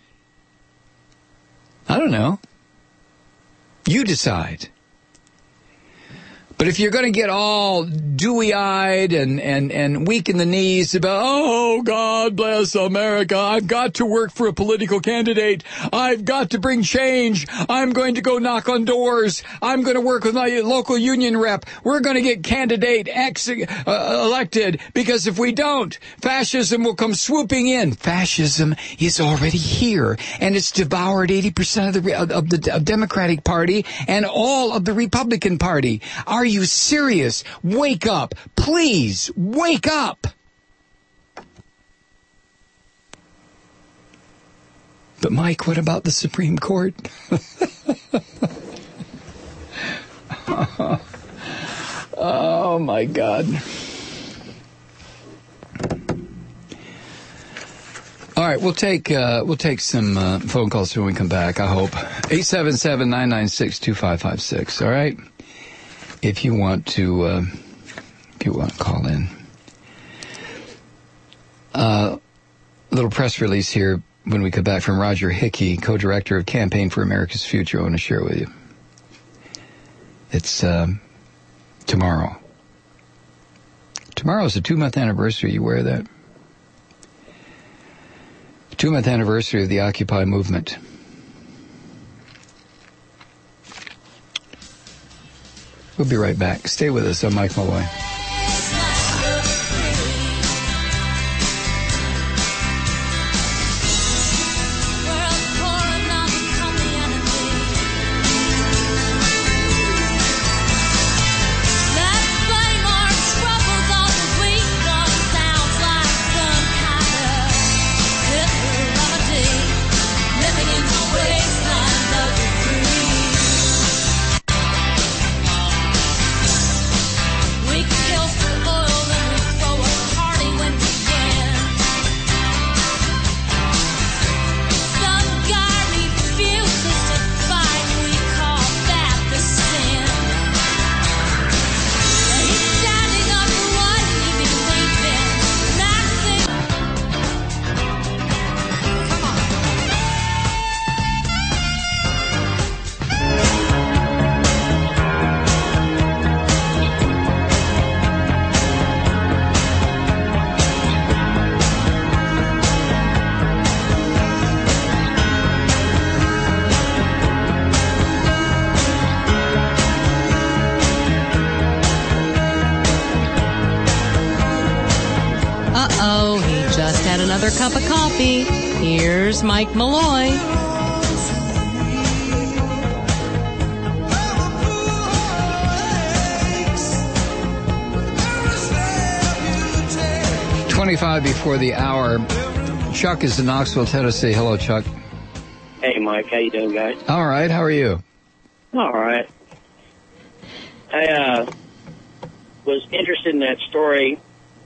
A: I don't know. You decide. But if you're going to get all dewy-eyed and, and, and weak in the knees about, oh, God bless America, I've got to work for a political candidate, I've got to bring change, I'm going to go knock on doors, I'm going to work with my local union rep, we're going to get candidate X uh, elected, because if we don't, fascism will come swooping in. Fascism is already here, and it's devoured eighty percent of the, of the Democratic Party and all of the Republican Party. Are you serious? Wake up. Please, wake up. But Mike, what about the Supreme Court? Oh, my God. All right, we'll take uh, we'll take some uh, phone calls when we come back, I hope. eight seven seven, nine nine six, two five five six, all right? If you want to, uh, if you want to call in. Uh, a little press release here when we come back from Roger Hickey, co-director of Campaign for America's Future. I want to share with you. It's uh, tomorrow. Tomorrow is the two-month anniversary. You aware of that? Two-month anniversary of the Occupy movement. We'll be right back. Stay with us. I'm Mike Malloy.
E: We
B: another cup of coffee. Here's Mike Malloy.
A: twenty-five before the hour. Chuck is in Knoxville, Tennessee. Hello, Chuck.
E: Hey, Mike. How you doing, guys?
A: All right. How are you?
E: All right. I uh, was interested in that story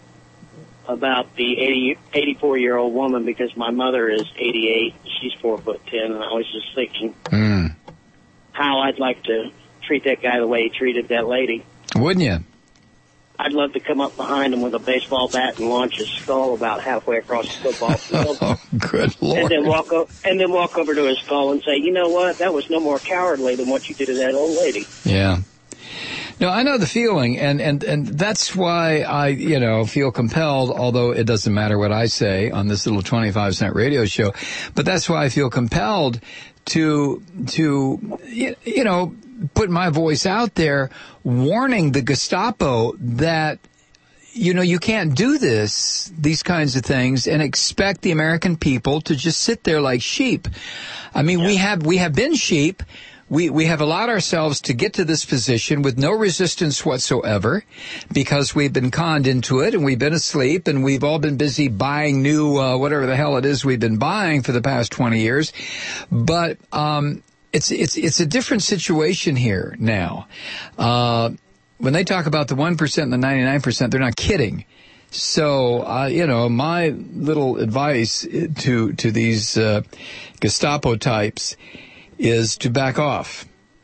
E: about the eighty, eighty-four-year-old woman because my mother is eighty-eight. She's four foot ten, and I was just thinking
A: mm.
E: how I'd like to treat that guy the way he treated that lady.
A: Wouldn't you?
E: I'd love to come up behind him with a baseball bat and launch his skull about halfway across the football field.
A: Oh, good Lord.
E: And then walk o- and then walk over to his skull and say, you know what, that was no more cowardly than what you did to that old lady.
A: Yeah. No, I know the feeling, and, and, and that's why I, you know, feel compelled, although it doesn't matter what I say on this little twenty-five cent radio show, but that's why I feel compelled to, to, you know, put my voice out there warning the Gestapo that, you know, you can't do this, these kinds of things, and expect the American people to just sit there like sheep. I mean, yeah. we have, we have been sheep. We, we have allowed ourselves to get to this position with no resistance whatsoever because we've been conned into it and we've been asleep and we've all been busy buying new, uh, whatever the hell it is we've been buying for the past twenty years. But, um, It's it's it's a different situation here now. Uh, when they talk about the one percent and the ninety-nine percent, they're not kidding. So, uh, you know, my little advice to to these uh, Gestapo types is to back off.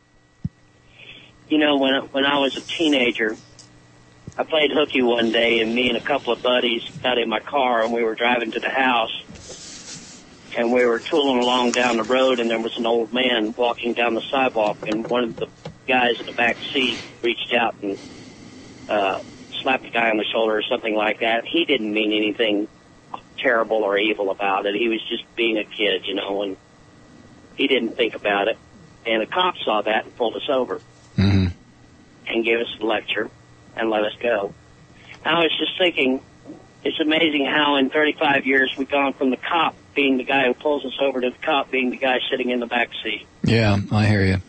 E: You know, when when I was a teenager, I played hooky one day, and me and a couple of buddies got in my car, and we were driving to the house. And we were tooling along down the road, and there was an old man walking down the sidewalk, and one of the guys in the back seat reached out and uh, slapped the guy on the shoulder or something like that. He didn't mean anything terrible or evil about it. He was just being a kid, you know, and he didn't think about it. And the cop saw that and pulled us over
A: mm-hmm.
E: and gave us a lecture and let us go. I was just thinking, it's amazing how in thirty-five years we've gone from the cop being the guy who pulls us over to the cop being the guy sitting in the back seat.
A: Yeah, I hear you.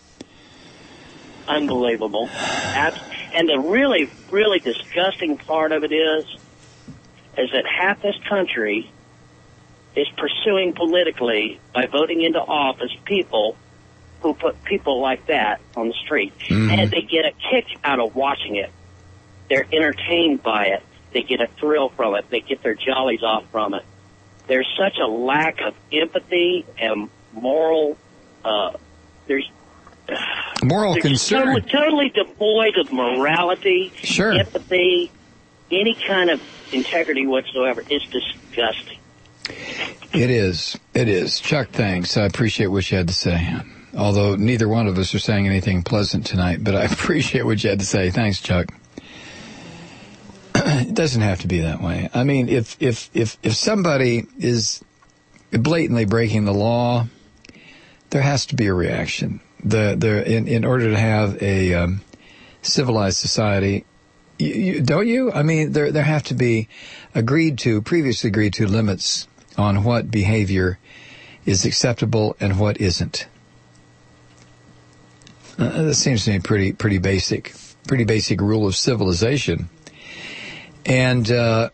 E: Unbelievable. And the really, really disgusting part of it is, is that half this country is pursuing politically by voting into office people who put people like that on the street.
A: Mm-hmm.
E: And they get a kick out of watching it. They're entertained by it. They get a thrill from it. They get their jollies off from it. There's such a lack of empathy and moral, uh, there's
A: moral
E: there's
A: concern.
E: Totally, totally devoid of morality,
A: sure.
E: empathy, any kind of integrity whatsoever. It's disgusting.
A: It is. It is. Chuck, thanks. I appreciate what you had to say. Although neither one of us are saying anything pleasant tonight, but I appreciate what you had to say. Thanks, Chuck. It doesn't have to be that way. I mean, if if if if somebody is blatantly breaking the law, there has to be a reaction. The the in in order to have a um, civilized society, you, you, don't you? I mean, there there have to be agreed to, previously agreed to limits on what behavior is acceptable and what isn't. Uh, that seems to me pretty pretty basic, pretty basic rule of civilization. And, uh,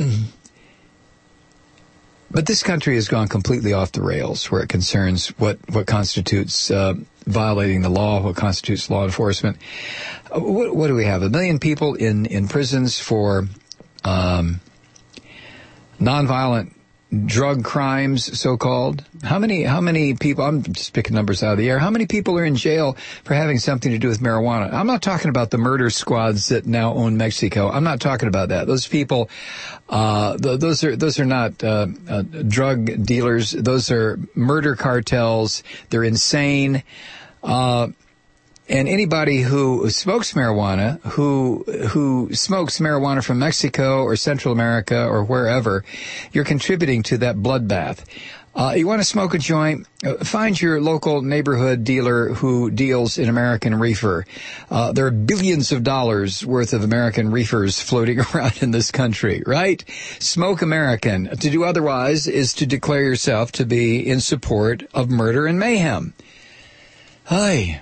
A: but this country has gone completely off the rails where it concerns what, what constitutes, uh, violating the law, what constitutes law enforcement. Uh, what, what do we have? A million people in, in prisons for, um, nonviolent drug crimes, so-called. How many, how many people, I'm just picking numbers out of the air, how many people are in jail for having something to do with marijuana? I'm not talking about the murder squads that now own Mexico. I'm not talking about that. Those people, uh, th- those are, those are not, uh, uh, drug dealers. Those are murder cartels. They're insane. Uh, And anybody who smokes marijuana, who who smokes marijuana from Mexico or Central America or wherever, you're contributing to that bloodbath. Uh, you want to smoke a joint? Uh, find your local neighborhood dealer who deals in American reefer. Uh, there are billions of dollars worth of American reefers floating around in this country, right? Smoke American. To do otherwise is to declare yourself to be in support of murder and mayhem. Hi.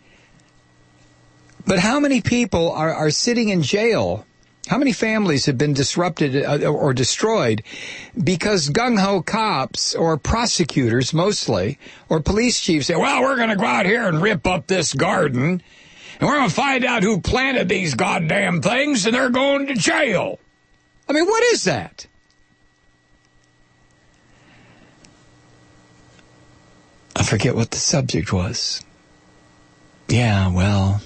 A: But how many people are, are sitting in jail? How many families have been disrupted uh, or destroyed because gung-ho cops or prosecutors mostly or police chiefs say, well, we're going to go out here and rip up this garden and we're going to find out who planted these goddamn things and they're going to jail. I mean, what is that? I forget what the subject was. Yeah, well...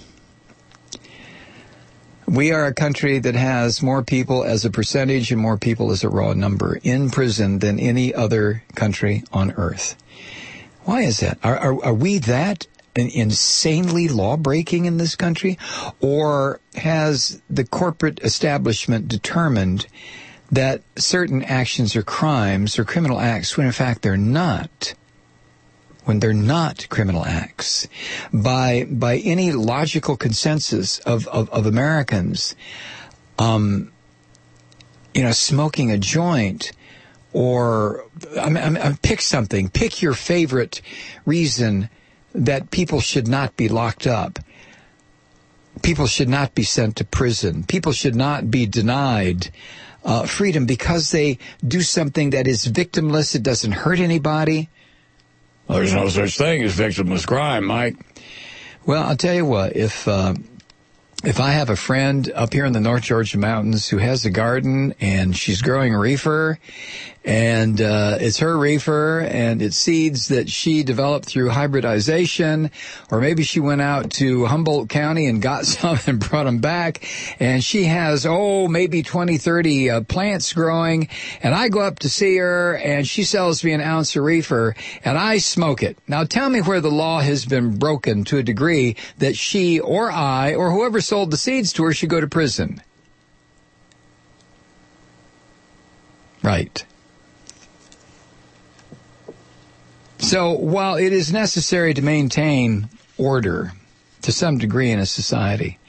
A: We are a country that has more people as a percentage and more people as a raw number in prison than any other country on earth. Why is that? Are, are, are we that insanely law-breaking in this country? Or has the corporate establishment determined that certain actions are crimes or criminal acts when in fact they're not? When they're not criminal acts, by by any logical consensus of, of, of Americans, um, you know, smoking a joint or I mean, I mean, pick something, pick your favorite reason that people should not be locked up. People should not be sent to prison. People should not be denied uh, freedom because they do something that is victimless. It doesn't hurt anybody. Well, there's no such thing as victimless crime, Mike. Well, I'll tell you what, if uh, if I have a friend up here in the North Georgia mountains who has a garden and she's growing reefer and uh, it's her reefer and it's seeds that she developed through hybridization, or maybe she went out to Humboldt County and got some and brought them back, and she has, oh, maybe twenty, thirty uh, plants growing, and I go up to see her and she sells me an ounce of reefer and I smoke it. Now tell me where the law has been broken to a degree that she or I or whoever sold the seeds to her should go to prison. Right. So while it is necessary to maintain order to some degree in a society,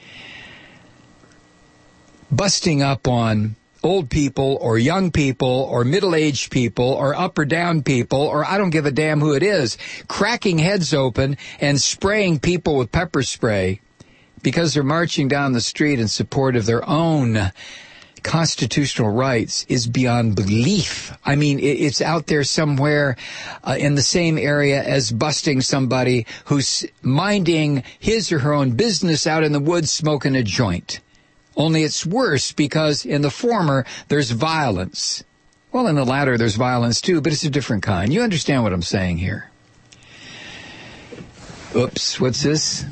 A: busting up on old people or young people or middle-aged people or up or down people, or I don't give a damn who it is, cracking heads open and spraying people with pepper spray because they're marching down the street in support of their own constitutional rights is beyond belief. I mean, it's out there somewhere uh, in the same area as busting somebody who's minding his or her own business out in the woods smoking a joint. Only it's worse because in the former, there's violence. Well, in the latter, there's violence too, but it's a different kind. You understand what I'm saying here? Oops, what's this?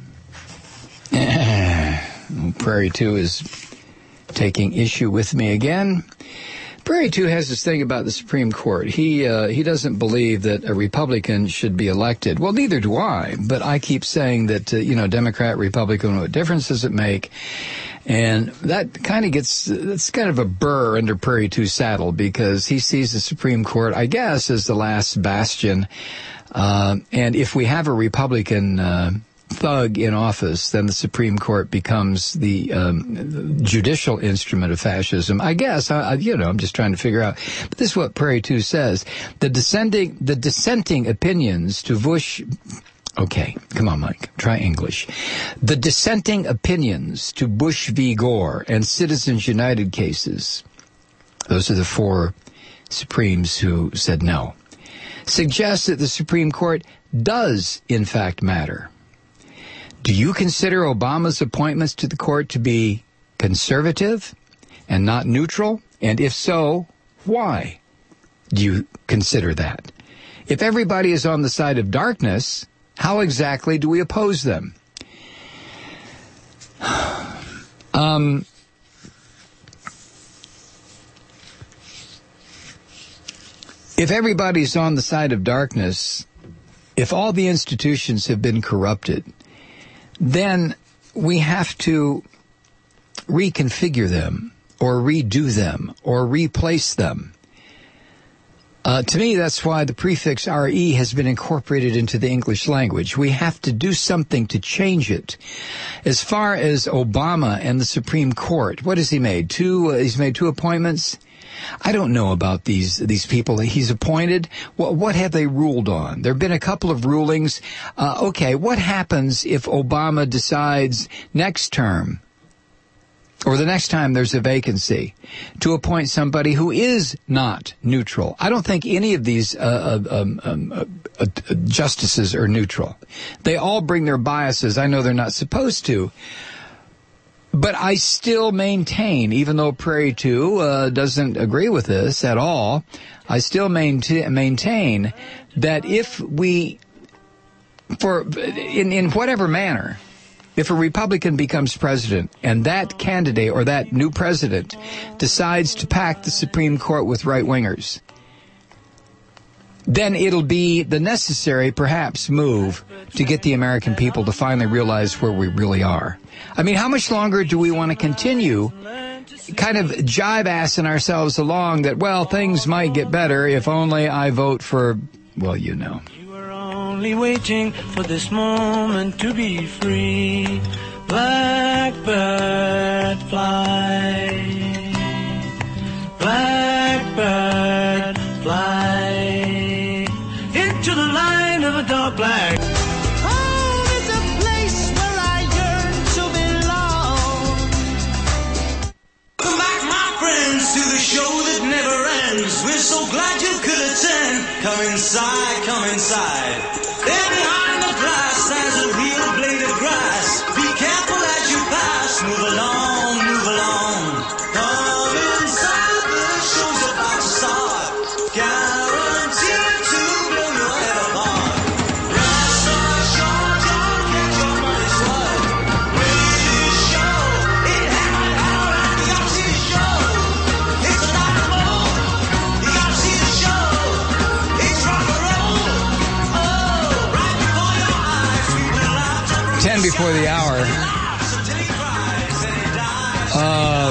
A: Prairie two is taking issue with me again. Prairie two has this thing about the Supreme Court. He uh, he doesn't believe that a Republican should be elected. Well, neither do I, but I keep saying that, uh, you know, Democrat, Republican, what difference does it make? And that kind of gets, that's kind of a burr under Prairie two's saddle because he sees the Supreme Court, I guess, as the last bastion. Uh, and if we have a Republican uh thug in office, then the Supreme Court becomes the um, judicial instrument of fascism. I guess, I, you know, I'm just trying to figure out. But this is what Prairie two says. The dissenting, the dissenting opinions to Bush... Okay, come on, Mike. Try English. The dissenting opinions to Bush v. Gore and Citizens United cases, those are the four Supremes who said no, suggest that the Supreme Court does, in fact, matter. Do you consider Obama's appointments to the court to be conservative and not neutral? And if so, why do you consider that? If everybody is on the side of darkness, how exactly do we oppose them? um, if everybody's on the side of darkness, if all the institutions have been corrupted, then we have to reconfigure them or redo them or replace them. Uh, to me, that's why the prefix R E has been incorporated into the English language. We have to do something to change it. As far as Obama and the Supreme Court, what has he made? Two, uh, he's made two appointments? I don't know about these these people that he's appointed. What, what have they ruled on? There have been a couple of rulings. Uh, okay, what happens if Obama decides next term, or the next time there's a vacancy, to appoint somebody who is not neutral? I don't think any of these uh, um, um, uh, uh, justices are neutral. They all bring their biases. I know they're not supposed to. But I still maintain, even though Prairie two uh, doesn't agree with this at all, I still maintain, maintain that if we, for in, in whatever manner, if a Republican becomes president and that candidate or that new president decides to pack the Supreme Court with right-wingers, then it'll be the necessary, perhaps, move to get the American people to finally realize where we really are. I mean, how much longer do we want to continue kind of jive-assing ourselves along that, well, things might get better if only I vote for, well, you know.
C: You were only waiting for this moment to be free. Blackbird fly. Blackbird fly. Into the line of a dark black. Home is a place where I yearn to belong. Welcome back, my friends, to the show that never ends. We're so glad you could attend. Come inside, come inside. There behind the glass there's a real blade of grass. Be careful as you pass. Move along, move along. Come inside, the show's about to start. Guaranteed to blow your head apart. Rest assured, you'll get your money's worth. Radio show, it happened all right. You gotta see the show. It's a dynamo. You gotta see the show. It's rock and roll. Oh, right before your eyes, we will have to.
A: Ten before the hour. Uh,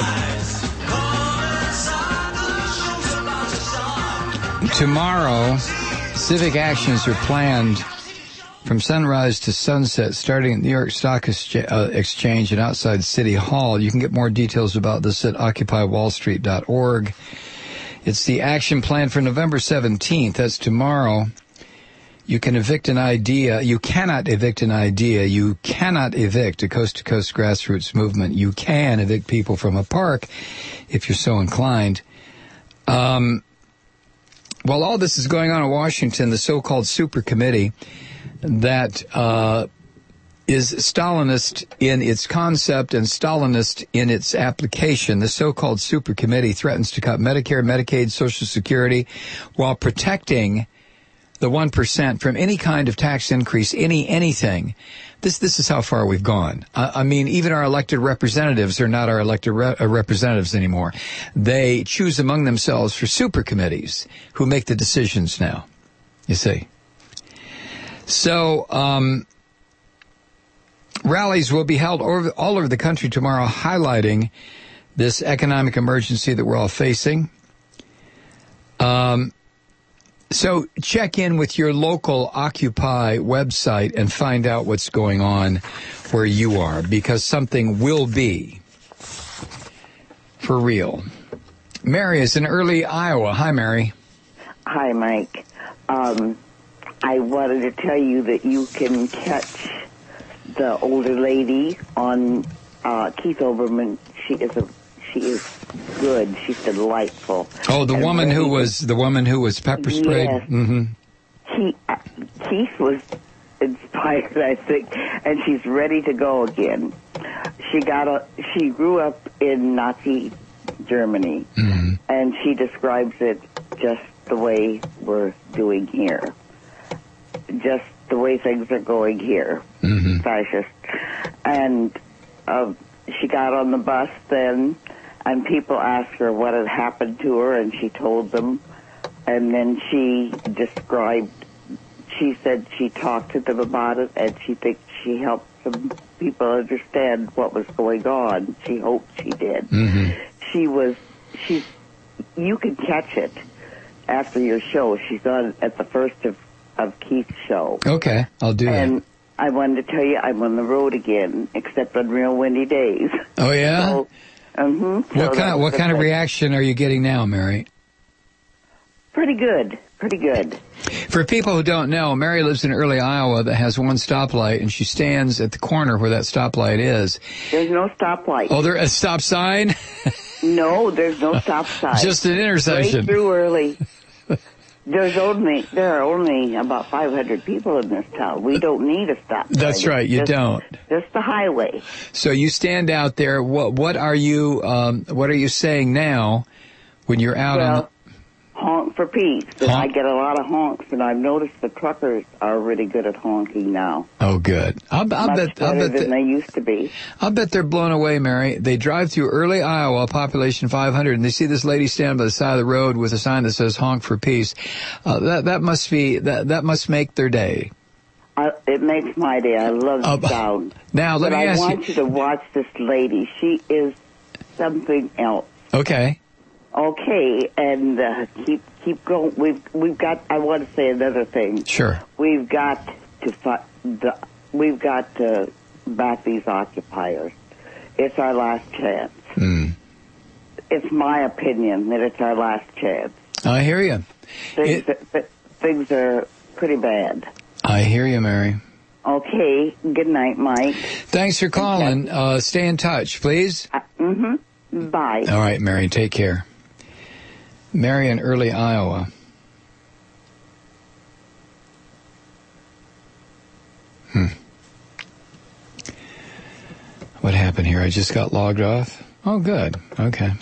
A: tomorrow, civic actions are planned from sunrise to sunset, starting at New York Stock Exchange and outside City Hall. You can get more details about this at occupy wall street dot org. It's the action plan for November seventeenth. That's tomorrow. You can evict an idea. You cannot evict an idea. You cannot evict a coast-to-coast grassroots movement. You can evict people from a park if you're so inclined. Um, while all this is going on in Washington, the so-called super committee that uh, is Stalinist in its concept and Stalinist in its application, the so-called super committee threatens to cut Medicare, Medicaid, Social Security while protecting the one percent from any kind of tax increase, any anything. This this is how far we've gone. Uh, I mean, even our elected representatives are not our elected re- uh, representatives anymore. They choose among themselves for super committees who make the decisions now, you see. So, um, rallies will be held over, all over the country tomorrow highlighting this economic emergency that we're all facing. Um, So check in with your local Occupy website and find out what's going on where you are, because something will be for real. Mary is in Early, Iowa. Hi, Mary.
F: Hi, Mike. Um, I wanted to tell you that you can catch the older lady on uh, Keith Olbermann. She is a she is good. She's delightful.
A: Oh, the
F: and
A: woman who
F: to,
A: was the woman who was pepper sprayed.
F: Yes.
A: Mm-hmm.
F: He, uh, Keith was inspired, I think, and she's ready to go again. She got a. She grew up in Nazi Germany,
A: mm-hmm.
F: and she describes it just the way we're doing here, just the way things are going here,
A: mm-hmm.
F: fascist. And uh, she got on the bus then, and people asked her what had happened to her, and she told them. And then she described, she said she talked to them about it, and she thinks she helped some people understand what was going on. She hoped she did.
A: Mm-hmm.
F: She was, she's, you can catch it after your show. She's on at the first of, of Keith's show.
A: Okay, I'll do
F: And
A: that.
F: I wanted to tell you I'm on the road again, except on real windy days.
A: Oh, yeah?
F: So, mm-hmm.
A: what kind, what kind of reaction are you getting now, Mary?
F: Pretty good. Pretty good.
A: For people who don't know, Mary lives in early Iowa that has one stoplight, and she stands at the corner where that stoplight is.
F: There's no stoplight.
A: Oh, there a stop sign?
F: No, there's no stop sign.
A: Just an intersection.
F: Right through early. There's only there are only about five hundred people in this town. We don't need a stop sign.
A: That's right, you
F: just,
A: don't.
F: Just the highway.
A: So you stand out there. What what are you um, what are you saying now when you're out
F: well,
A: on the
F: honk for peace. And
A: Honk.
F: I get a lot of honks, and I've noticed the truckers are really good at honking now.
A: Oh, good. I'll, I'll
F: Much
A: bet. I'll
F: better
A: bet.
F: than
A: The,
F: they used to be.
A: I'll bet they're blown away, Mary. They drive through early Iowa, population five hundred, and they see this lady stand by the side of the road with a sign that says "Honk for Peace." Uh, that that must be that that must make their day.
F: I, it makes my day. I love the
A: Uh,
F: sound.
A: Now let
F: but
A: me
F: I
A: ask
F: want you to watch this lady. She is something else.
A: Okay.
F: Okay, and uh, keep keep going. We've we've got. I want to say another thing.
A: Sure.
F: We've got to fi- the. We've got to back these occupiers. It's our last chance.
A: Mm.
F: It's my opinion that it's our last chance.
A: I hear you.
F: Things,
A: It-
F: are, things are pretty bad.
A: I hear you, Mary.
F: Okay. Good night, Mike.
A: Thanks for calling. Uh, stay in touch, please.
F: Uh, mm-hmm. Bye.
A: All right, Mary. Take care. Mary in early Iowa. Hmm. What happened here? I just got logged off? Oh, good. Okay.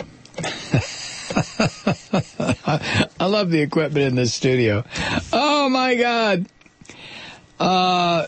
A: I love the equipment in this studio. Oh, my God. Uh,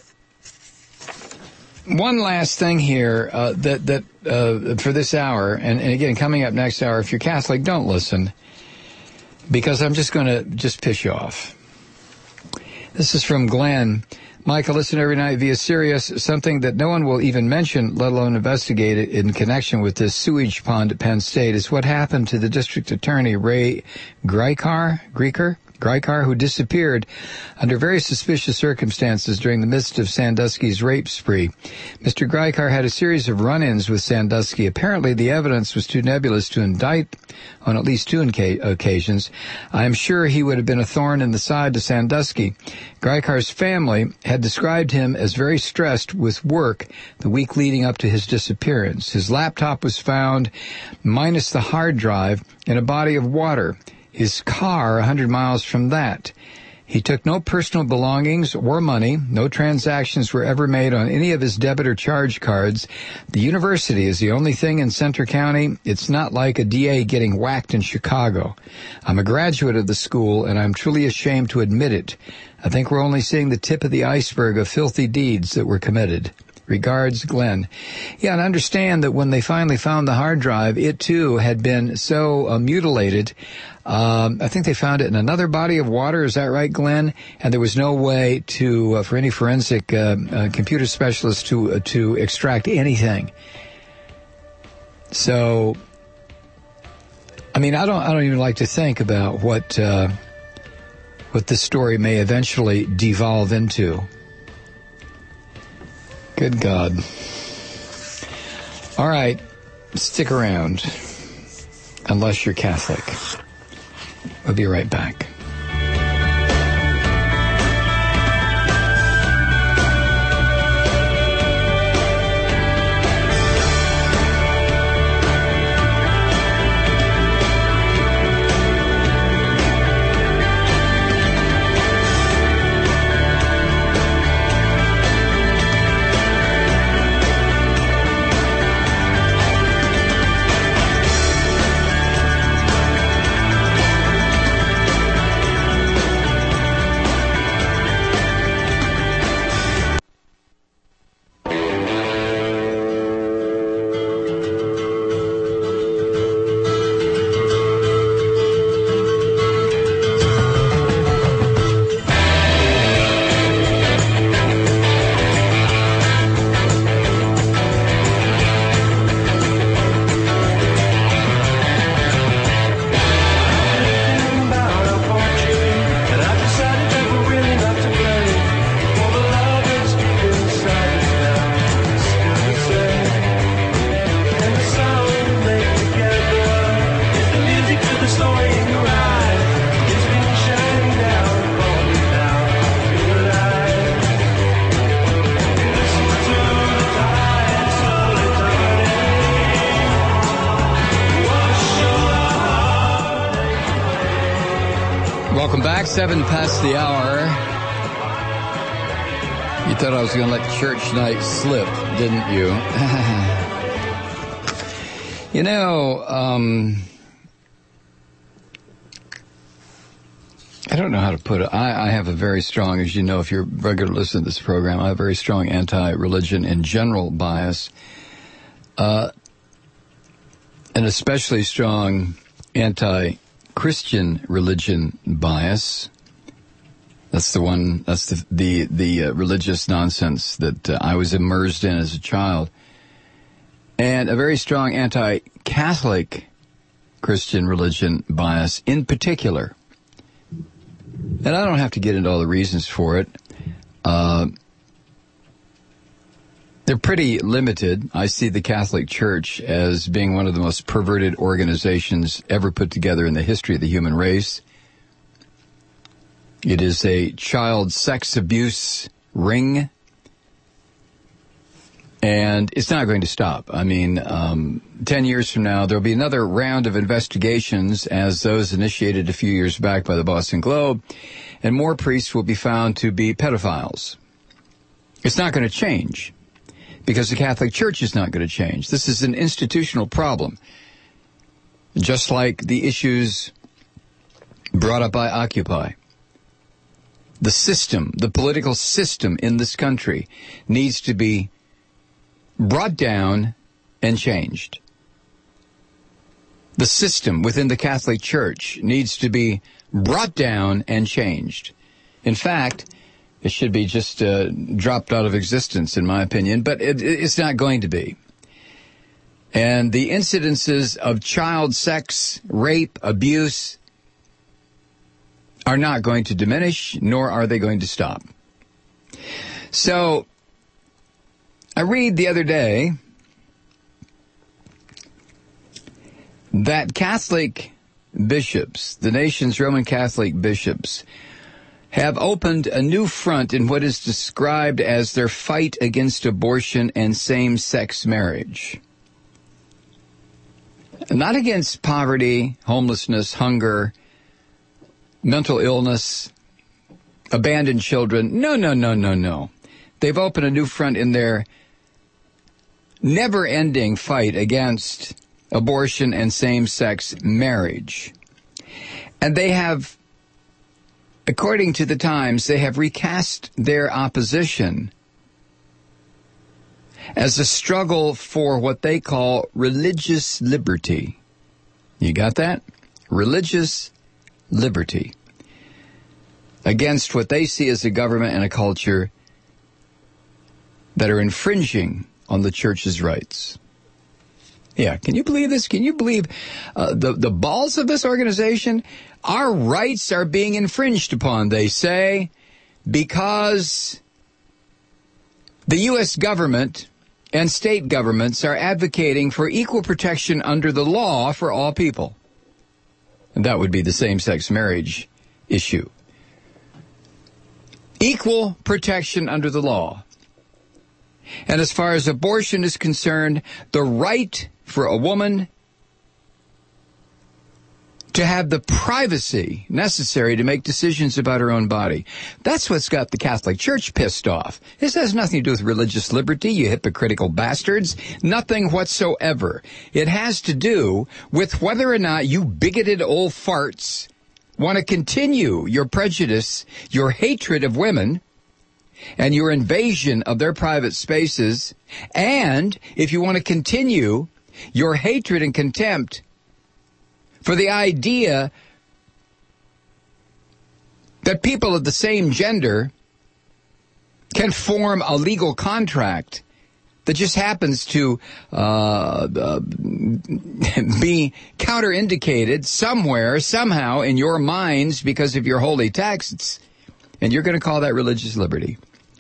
A: one last thing here uh, that, that uh, for this hour, and, and again, coming up next hour, if you're Catholic, don't listen, because I'm just going to just piss you off. This is from Glenn. Mike, I listen every night via Sirius, something that no one will even mention, let alone investigate it in connection with this sewage pond at Penn State, is what happened to the district attorney, Ray Greikar, Greeker? Greikar, who disappeared under very suspicious circumstances during the midst of Sandusky's rape spree. Mister Greikar had a series of run-ins with Sandusky. Apparently, the evidence was too nebulous to indict on at least two inca- occasions. I am sure he would have been a thorn in the side to Sandusky. Greikar's family had described him as very stressed with work the week leading up to his disappearance. His laptop was found, minus the hard drive, in a body of water. His car a hundred miles from that. He took no personal belongings or money. No transactions were ever made on any of his debit or charge cards. The university is the only thing in Centre County. It's not like a D A getting whacked in Chicago. I'm a graduate of the school, and I'm truly ashamed to admit it. I think we're only seeing the tip of the iceberg of filthy deeds that were committed. Regards, Glenn. Yeah, and understand that when they finally found the hard drive, it too had been so uh, mutilated. Um, I think they found it in another body of water. Is that right, Glenn? And there was no way to, uh, for any forensic uh, uh, computer specialist to uh, to extract anything. So, I mean, I don't, I don't even like to think about what uh, what this story may eventually devolve into. Good God. All right, stick around, unless you're Catholic. We'll be right back. Welcome back. Seven past the hour. You thought I was going to let church night slip, didn't you? You know, um, I don't know how to put it. I, I have a very strong, as you know, if you're a regular listener to this program, I have a very strong anti-religion in general bias, uh, an especially strong anti-Christian religion bias. That's the one, that's the the, the uh, religious nonsense that uh, I was immersed in as a child. And a very strong anti-Catholic Christian religion bias in particular. And I don't have to get into all the reasons for it. Uh, they're pretty limited. I see the Catholic Church as being one of the most perverted organizations ever put together in the history of the human race. It is a child sex abuse ring. And it's not going to stop. I mean, um, ten years from now, there'll be another round of investigations as those initiated a few years back by the Boston Globe, and more priests will be found to be pedophiles. It's not going to change because the Catholic Church is not going to change. This is an institutional problem. Just like the issues brought up by Occupy. The system, the political system in this country needs to be brought down and changed. The system within the Catholic Church needs to be brought down and changed. In fact, it should be just uh, dropped out of existence, in my opinion, but it, it's not going to be. And the incidences of child sex, rape, abuse are not going to diminish, nor are they going to stop. So, I read the other day that Catholic bishops, the nation's Roman Catholic bishops, have opened a new front in what is described as their fight against abortion and same-sex marriage. Not against poverty, homelessness, hunger, mental illness, abandoned children. No, no, no, no, no. They've opened a new front in their never-ending fight against abortion and same-sex marriage. And they have, according to the Times, they have recast their opposition as a struggle for what they call religious liberty. You got that? Religious liberty. Against what they see as a government and a culture that are infringing on the church's rights. Yeah, can you believe this? Can you believe uh, the, the balls of this organization? Our rights are being infringed upon, they say, because the U S government and state governments are advocating for equal protection under the law for all people. And that would be the same-sex marriage issue. Equal protection under the law. And as far as abortion is concerned, the right for a woman to have the privacy necessary to make decisions about her own body. That's what's got the Catholic Church pissed off. This has nothing to do with religious liberty, you hypocritical bastards. Nothing whatsoever. It has to do with whether or not you bigoted old farts want to continue your prejudice, your hatred of women, and your invasion of their private spaces, and if you want to continue your hatred and contempt for the idea that people of the same gender can form a legal contract that just happens to uh, uh, be counterindicated somewhere, somehow in your minds because of your holy texts, and you're going to call that religious liberty.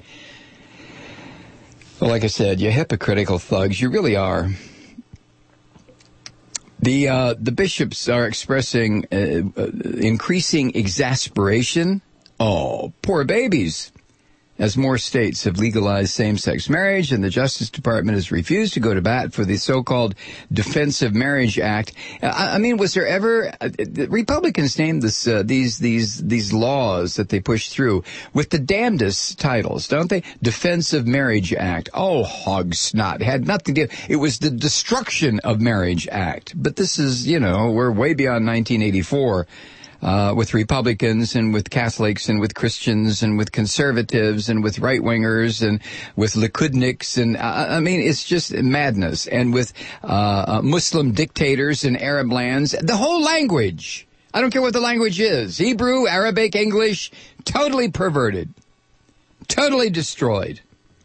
A: Well, like I said, you hypocritical thugs, you really are. The uh, the bishops are expressing uh, uh, increasing exasperation. Oh, poor babies. as more states have legalized same-sex marriage, and the Justice Department has refused to go to bat for the so-called Defense of Marriage Act. I, I mean, was there ever uh, Republicans named this uh, these these these laws that they pushed through with the damnedest titles, don't they? Defense of Marriage Act. Oh, hog snot. It had nothing to do. It was the Destruction of Marriage Act. But this is, you know, we're way beyond nineteen eighty-four. Uh, with Republicans and with Catholics and with Christians and with conservatives and with right-wingers and with Likudniks. And, uh, I mean, it's just madness. And with uh, uh, Muslim dictators in Arab lands, the whole language, I don't care what the language is, Hebrew, Arabic, English, totally perverted, totally destroyed.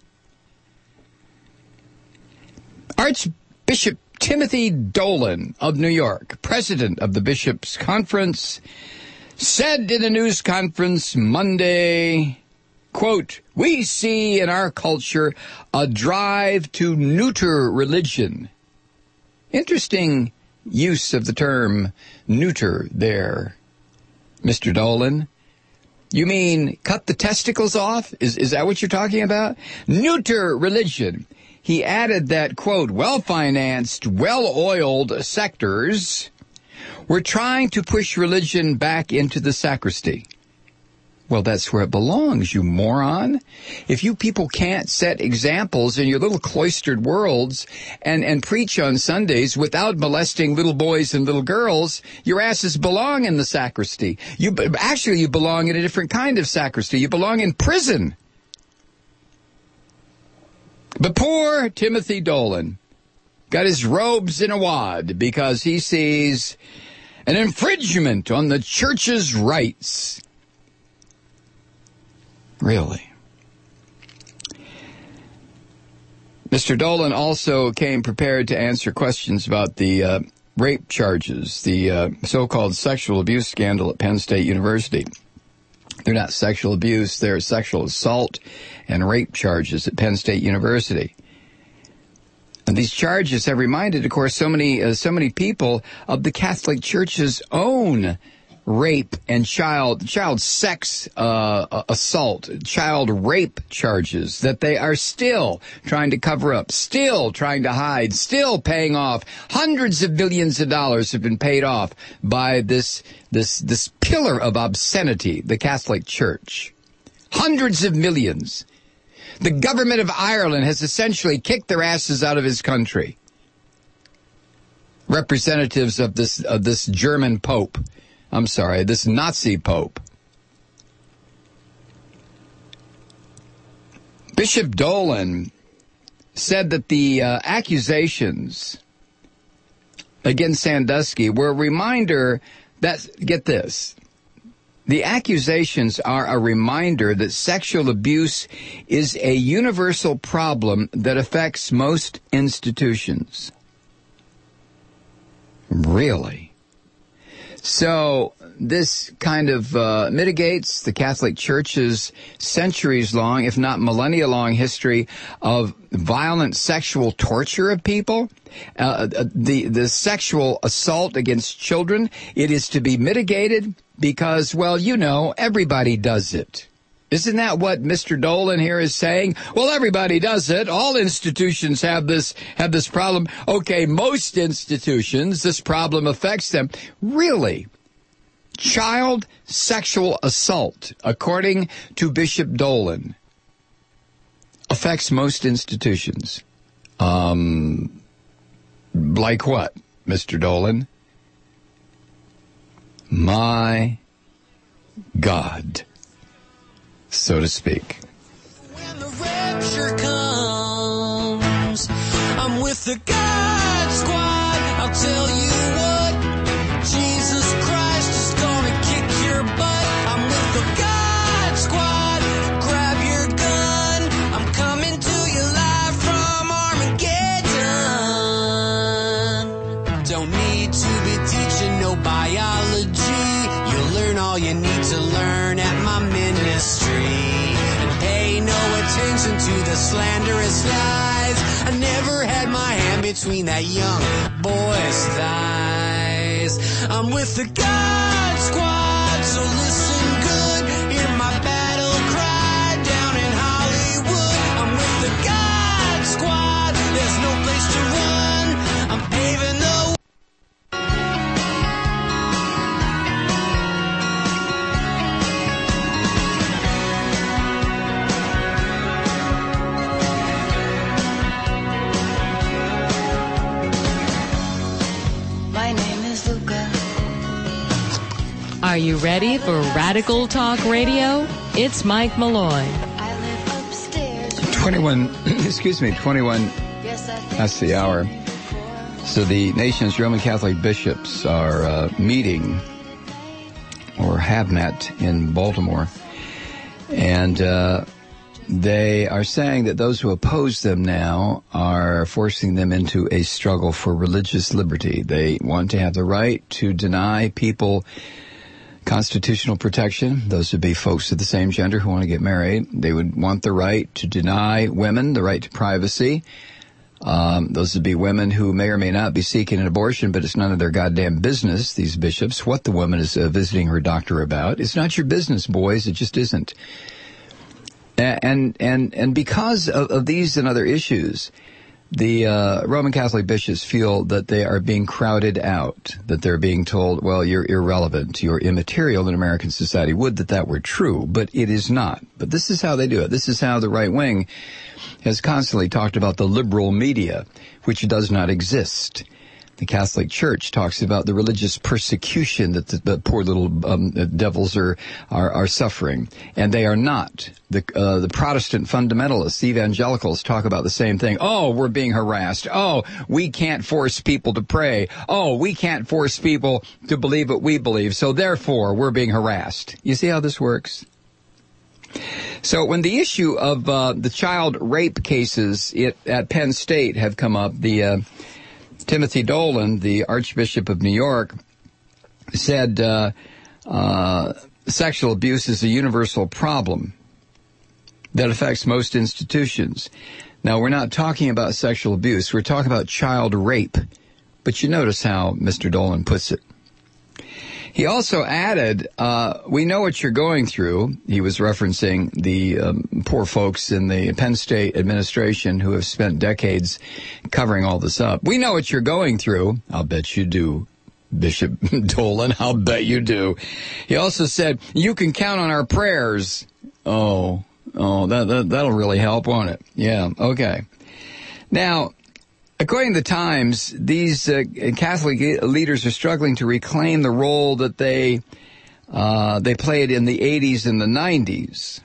A: Archbishop Timothy Dolan of New York, president of the Bishops' Conference, said in a news conference Monday, quote, "We see in our culture a drive to neuter religion." Interesting use of the term neuter there, Mister Dolan. You mean cut the testicles off? Is, is that what you're talking about? Neuter religion. He added that, quote, well-financed, well-oiled sectors were trying to push religion back into the sacristy. Well, that's where it belongs, you moron. If you people can't set examples in your little cloistered worlds and, and preach on Sundays without molesting little boys and little girls, your asses belong in the sacristy. You actually, you belong in a different kind of sacristy. You belong in prison. But poor Timothy Dolan got his robes in a wad because he sees an infringement on the church's rights. Really? Mister Dolan also came prepared to answer questions about the uh, rape charges, the uh, so-called sexual abuse scandal at Penn State University. They're not sexual abuse, they're sexual assault and rape charges at Penn State University. And these charges have reminded, of course, so many uh, so many people of the Catholic Church's own rape and child child sex uh, assault, child rape charges that they are still trying to cover up, still trying to hide, still paying off. Hundreds of billions of dollars have been paid off by this this this pillar of obscenity, the Catholic Church. Hundreds of millions. The government of Ireland has essentially kicked their asses out of his country. Representatives of this of this German Pope. I'm sorry, this Nazi Pope. Bishop Dolan said that the uh, accusations against Sandusky were a reminder that, get this, the accusations are a reminder that sexual abuse is a universal problem that affects most institutions. Really? So this kind of uh, mitigates the Catholic Church's centuries-long, if not millennia-long history of violent sexual torture of people, uh, the the sexual assault against children. It is to be mitigated because, well, you know, everybody does it. Isn't that what Mister Dolan here is saying? Well, everybody does it. All institutions have this have this problem. Okay, most institutions, this problem affects them. Really? Child sexual assault, according to Bishop Dolan, affects most institutions. Um, like what, Mister Dolan? My God, so to speak.
C: When the rapture comes, I'm with the God Squad. I'll tell you what, Jesus Christ is gonna kick your butt. I'm with the God Squad. Grab your gun. I'm coming to you live from Armageddon. Don't need to be teaching no biology. You'll learn all you need to learn at my ministry. And pay no attention to the slanderous lies. I never had my hand between that young boy's thighs. I'm with the God Squad, so listen good. Hear my battle cry down in
B: you ready for Radical Talk Radio? It's Mike Malloy.
A: twenty-one, excuse me, twenty-one, that's the hour. So the nation's Roman Catholic bishops are uh, meeting, or have met, in Baltimore. And uh, they are saying that those who oppose them now are forcing them into a struggle for religious liberty. They want to have the right to deny people constitutional protection. Those would be folks of the same gender who want to get married. They would want the right to deny women the right to privacy. Um, those would be women who may or may not be seeking an abortion, but it's none of their goddamn business, these bishops, what the woman is uh, visiting her doctor about. It's not your business, boys. It just isn't. And and and because of, of these and other issues, the uh, Roman Catholic bishops feel that they are being crowded out, that they're being told, well, you're irrelevant, you're immaterial in American society. Would that that were true, but it is not. But this is how they do it. This is how the right wing has constantly talked about the liberal media, which does not exist. The Catholic Church talks about the religious persecution that the, the poor little um, devils are, are are suffering, and they are not. The uh, the Protestant fundamentalists, evangelicals, talk about the same thing. Oh, we're being harassed. Oh, we can't force people to pray. Oh, we can't force people to believe what we believe. So therefore, we're being harassed. You see how this works? So when the issue of uh, the child rape cases it, at Penn State have come up, the uh, Timothy Dolan, the Archbishop of New York, said uh, uh, sexual abuse is a universal problem that affects most institutions. Now, we're not talking about sexual abuse. We're talking about child rape. But you notice how Mister Dolan puts it. He also added, uh, we know what you're going through. He was referencing the um, poor folks in the Penn State administration who have spent decades covering all this up. We know what you're going through. I'll bet you do, Bishop Dolan. I'll bet you do. He also said, you can count on our prayers. Oh, oh, that, that, that'll really help, won't it? Yeah, okay. Now, according to the Times, these uh, Catholic leaders are struggling to reclaim the role that they uh, they played in the eighties and the nineties.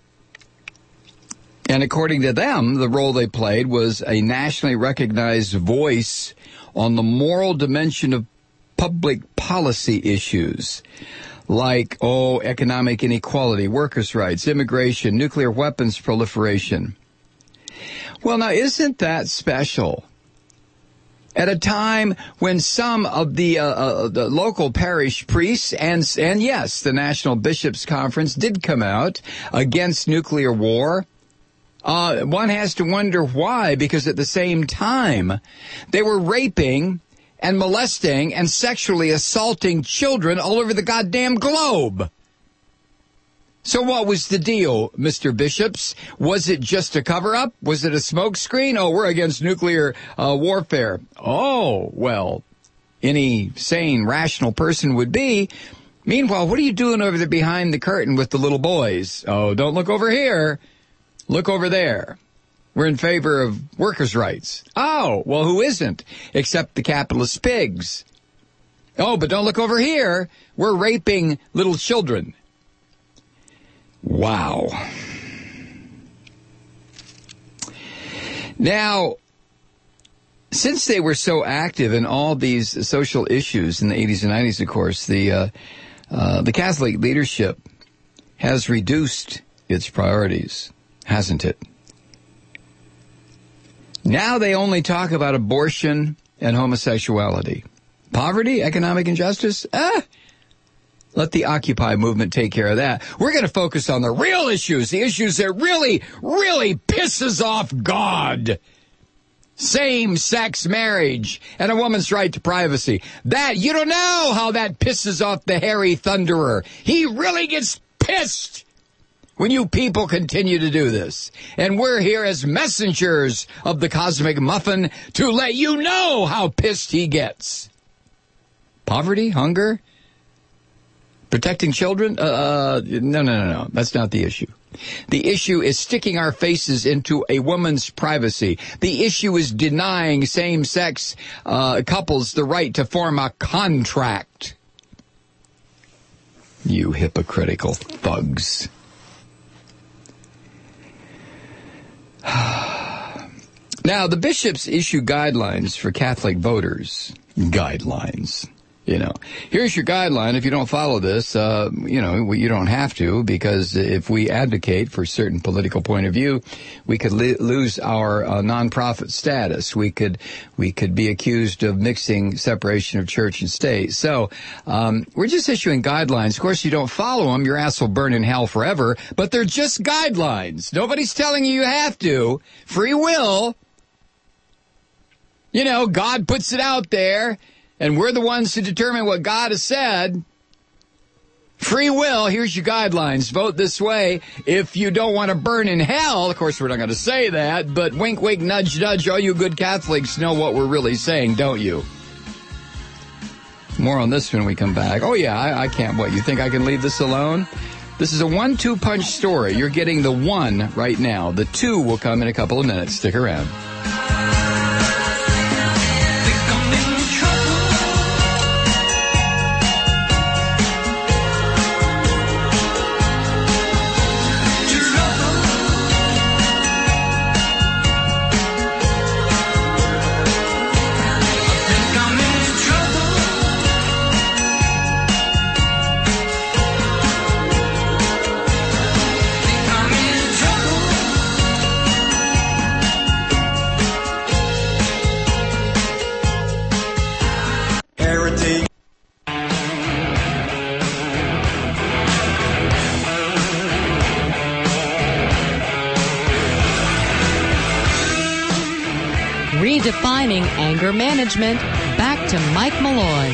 A: And according to them, the role they played was a nationally recognized voice on the moral dimension of public policy issues like, oh, economic inequality, workers' rights, immigration, nuclear weapons proliferation. Well, now, isn't that special? At a time when some of the, uh, uh, the local parish priests and, and yes, the National Bishops' Conference did come out against nuclear war, uh, one has to wonder why, because at the same time, they were raping and molesting and sexually assaulting children all over the goddamn globe. So what was the deal, Mister Bishops? Was it just a cover-up? Was it a smokescreen? Oh, we're against nuclear uh, warfare. Oh, well, any sane, rational person would be. Meanwhile, what are you doing over there behind the curtain with the little boys? Oh, don't look over here. Look over there. We're in favor of workers' rights. Oh, well, who isn't? Except the capitalist pigs. Oh, but don't look over here. We're raping little children. Wow. Now, since they were so active in all these social issues in the eighties and nineties, of course, the uh, uh, the Catholic leadership has reduced its priorities, hasn't it? Now they only talk about abortion and homosexuality. Poverty, economic injustice? Ah! Let the Occupy movement take care of that. We're going to focus on the real issues, the issues that really, really pisses off God. Same-sex marriage and a woman's right to privacy. That, you don't know how that pisses off the hairy thunderer. He really gets pissed when you people continue to do this. And we're here as messengers of the cosmic muffin to let you know how pissed he gets. Poverty, hunger, protecting children? Uh, no, no, no, no. That's not the issue. The issue is sticking our faces into a woman's privacy. The issue is denying same-sex uh, couples the right to form a contract. You hypocritical thugs. Now, the bishops issue guidelines for Catholic voters. Guidelines. You know, here's your guideline. If you don't follow this, uh, you know, you don't have to, because if we advocate for a certain political point of view, we could li- lose our uh, nonprofit status. We could, we could be accused of mixing separation of church and state. So, um, we're just issuing guidelines. Of course, you don't follow them, your ass will burn in hell forever, but they're just guidelines. Nobody's telling you you have to. Free will. You know, God puts it out there. And we're the ones who determine what God has said. Free will, here's your guidelines. Vote this way if you don't want to burn in hell. Of course, we're not going to say that, but wink, wink, nudge, nudge, all you good Catholics know what we're really saying, don't you? More on this when we come back. Oh, yeah, I, I can't wait. You think I can leave this alone? This is a one two punch story. You're getting the one right now. The two will come in a couple of minutes. Stick around.
B: Redefining anger management. Back to Mike Malloy.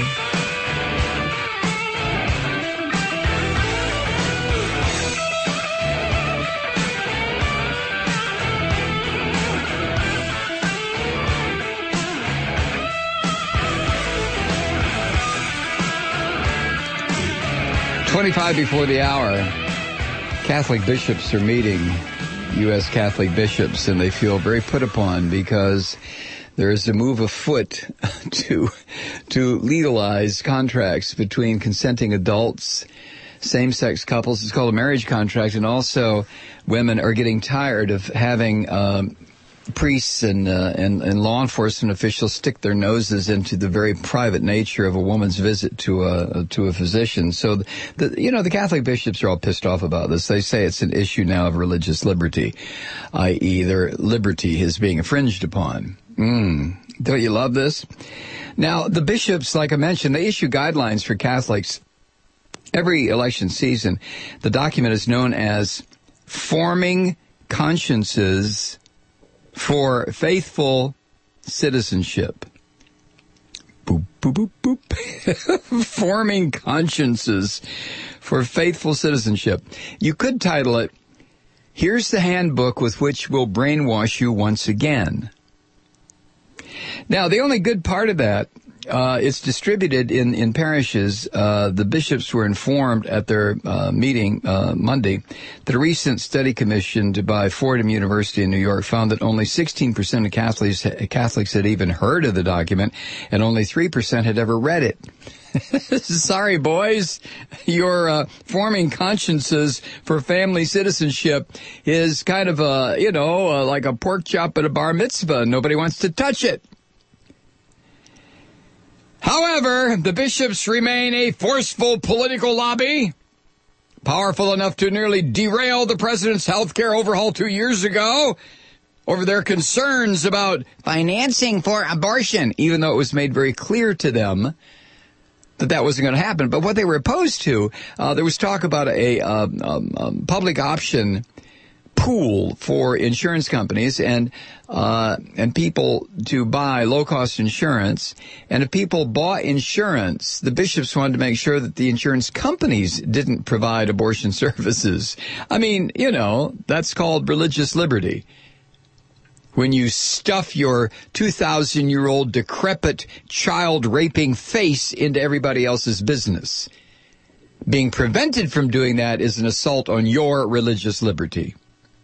A: twenty-five before the hour, Catholic bishops are meeting, U S Catholic bishops, and they feel very put upon because there is a move afoot to to legalize contracts between consenting adults, same-sex couples. It's called a marriage contract, and also women are getting tired of having um, priests and, uh, and and law enforcement officials stick their noses into the very private nature of a woman's visit to a to a physician. So, the, you know, the Catholic bishops are all pissed off about this. They say it's an issue now of religious liberty, that is, their liberty is being infringed upon. Mm. Don't you love this? Now, the bishops, like I mentioned, they issue guidelines for Catholics every election season. The document is known as Forming Consciences for Faithful Citizenship. Boop, boop, boop, boop. Forming Consciences for Faithful Citizenship. You could title it, Here's the Handbook with Which We'll Brainwash You Once Again. Now, the only good part of that, uh, it's distributed in, in parishes. Uh, the bishops were informed at their uh, meeting uh, Monday that a recent study commissioned by Fordham University in New York found that only sixteen percent of Catholics, Catholics had even heard of the document, and only three percent had ever read it. Sorry, boys. Your uh, Forming Consciences for Family Citizenship is kind of a, you know, uh, like a pork chop at a bar mitzvah. Nobody wants to touch it. However, the bishops remain a forceful political lobby, powerful enough to nearly derail the president's health care overhaul two years ago over their concerns about financing for abortion, even though it was made very clear to them that that wasn't going to happen. But what they were opposed to, uh, there was talk about a um, um, um, public option pool for insurance companies and uh and people to buy low-cost insurance. And if people bought insurance, the bishops wanted to make sure that the insurance companies didn't provide abortion services. I mean, you know, that's called religious liberty. When you stuff your two thousand year old decrepit child-raping face into everybody else's business. Being prevented from doing that is an assault on your religious liberty.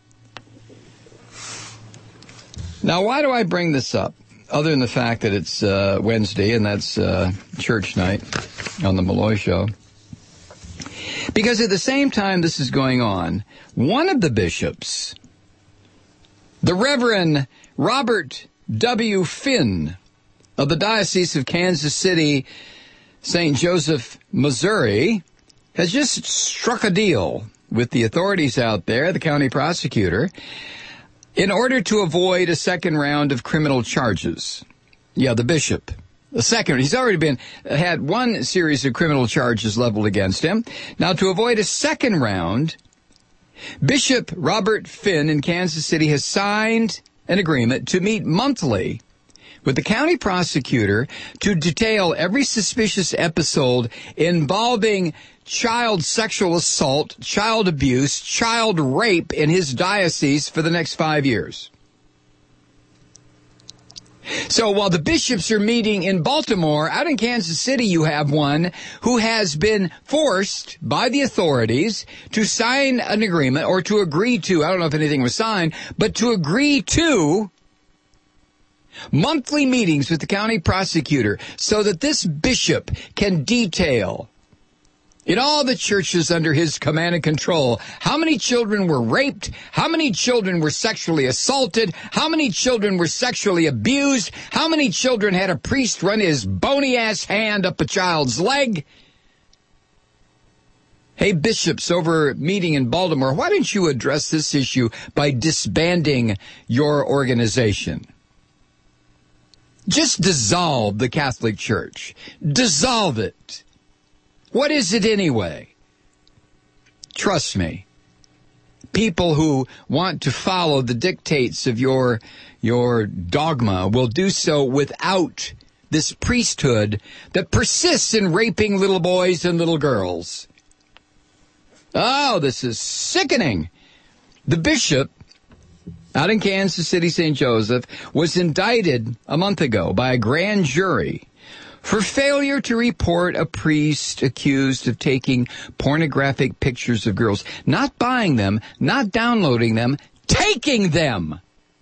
A: Now, why do I bring this up, other than the fact that it's uh, Wednesday and that's uh, church night on the Malloy Show? Because at the same time this is going on, one of the bishops, the Reverend Robert W. Finn of the Diocese of Kansas City, Saint Joseph, Missouri, has just struck a deal with the authorities out there, the county prosecutor, in order to avoid a second round of criminal charges. Yeah, the bishop. The second, he's already been, had one series of criminal charges leveled against him. Now, to avoid a second round, Bishop Robert Finn in Kansas City has signed an agreement to meet monthly with the county prosecutor to detail every suspicious episode involving child sexual assault, child abuse, child rape in his diocese for the next five years. So while the bishops are meeting in Baltimore, out in Kansas City you have one who has been forced by the authorities to sign an agreement, or to agree to, I don't know if anything was signed, but to agree to monthly meetings with the county prosecutor so that this bishop can detail in all the churches under his command and control how many children were raped, how many children were sexually assaulted, how many children were sexually abused, how many children had a priest run his bony-ass hand up a child's leg. Hey, bishops over meeting in Baltimore, why don't you address this issue by disbanding your organization? Just dissolve the Catholic Church. Dissolve it. What is it anyway? Trust me. People who want to follow the dictates of your, your dogma will do so without this priesthood that persists in raping little boys and little girls. Oh, this is sickening. The bishop out in Kansas City, Saint Joseph, was indicted a month ago by a grand jury for failure to report a priest accused of taking pornographic pictures of girls, not buying them, not downloading them, taking them.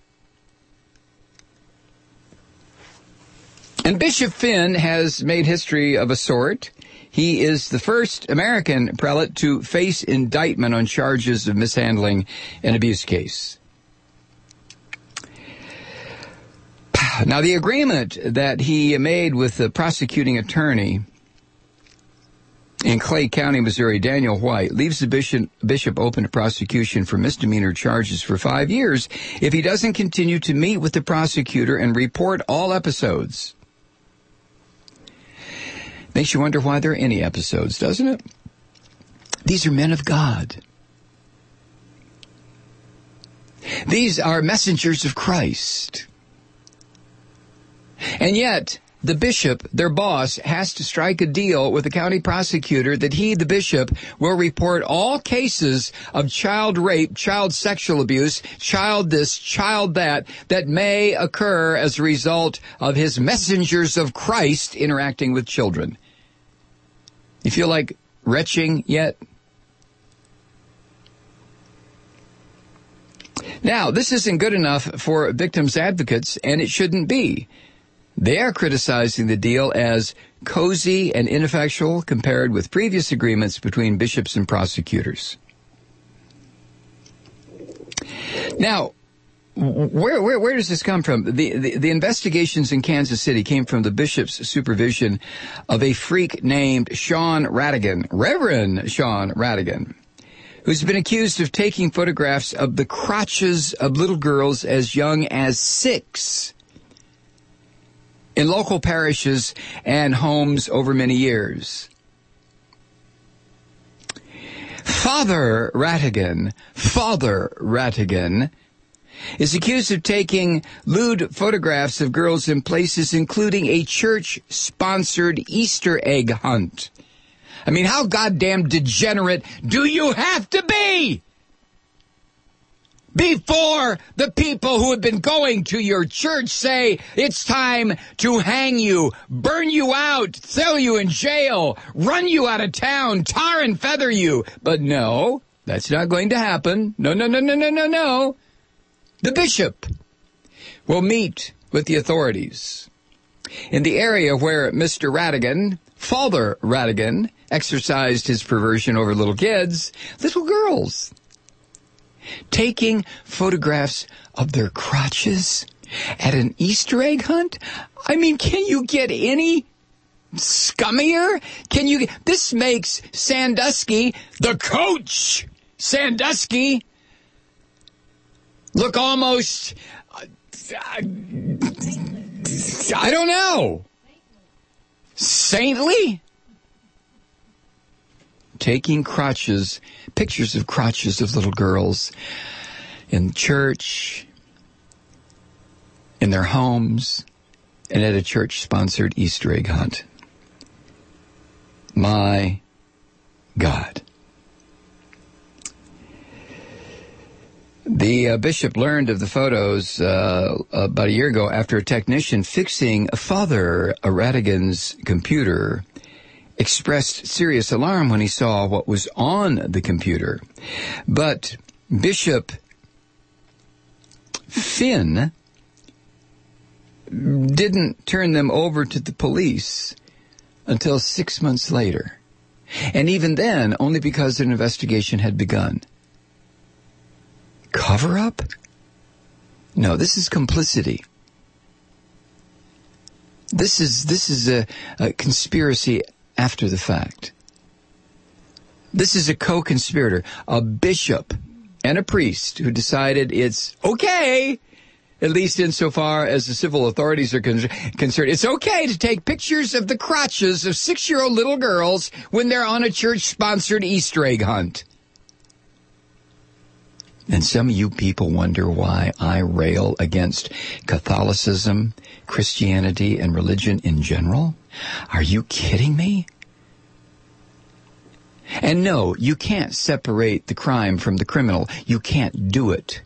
A: And Bishop Finn has made history of a sort. He is the first American prelate to face indictment on charges of mishandling an abuse case. Now, the agreement that he made with the prosecuting attorney in Clay County, Missouri, Daniel White, leaves the bishop, bishop open to prosecution for misdemeanor charges for five years if he doesn't continue to meet with the prosecutor and report all episodes. Makes you wonder why there are any episodes, doesn't it? These are men of God. These are messengers of Christ. And yet, the bishop, their boss, has to strike a deal with the county prosecutor that he, the bishop, will report all cases of child rape, child sexual abuse, child this, child that, that may occur as a result of his messengers of Christ interacting with children. You feel like retching yet? Now, this isn't good enough for victims' advocates, and it shouldn't be. They are criticizing the deal as cozy and ineffectual compared with previous agreements between bishops and prosecutors. Now, where where, where does this come from? The, the the investigations in Kansas City came from the bishop's supervision of a freak named Sean Radigan, Reverend Sean Radigan, who's been accused of taking photographs of the crotches of little girls as young as six in local parishes and homes over many years. Father Ratigan, Father Ratigan, is accused of taking lewd photographs of girls in places including a church-sponsored Easter egg hunt. I mean, how goddamn degenerate do you have to be before the people who have been going to your church say it's time to hang you, burn you out, throw you in jail, run you out of town, tar and feather you? But no, that's not going to happen. No, no, no, no, no, no, no. The bishop will meet with the authorities in the area where Mister Radigan, Father Radigan, exercised his perversion over little kids, little girls, taking photographs of their crotches at an Easter egg hunt? I mean, can you get any scummier? Can you? This makes Sandusky, the coach, Sandusky, look almost, uh, I don't know, saintly? Taking crotches, pictures of crotches of little girls in church, in their homes, and at a church-sponsored Easter egg hunt. My God. The uh, bishop learned of the photos uh, about a year ago after a technician fixing Father Radigan's computer expressed serious alarm when he saw what was on the computer. But Bishop Finn didn't turn them over to the police until six months later. And even then, only because an investigation had begun. Cover up? No, this is complicity. This is this is a, a conspiracy after the fact. This is a co-conspirator, a bishop and a priest who decided it's okay, at least insofar as the civil authorities are con- concerned, it's okay to take pictures of the crotches of six-year-old little girls when they're on a church-sponsored Easter egg hunt. And some of you people wonder why I rail against Catholicism, Christianity, and religion in general? Are you kidding me? And no, you can't separate the crime from the criminal. You can't do it.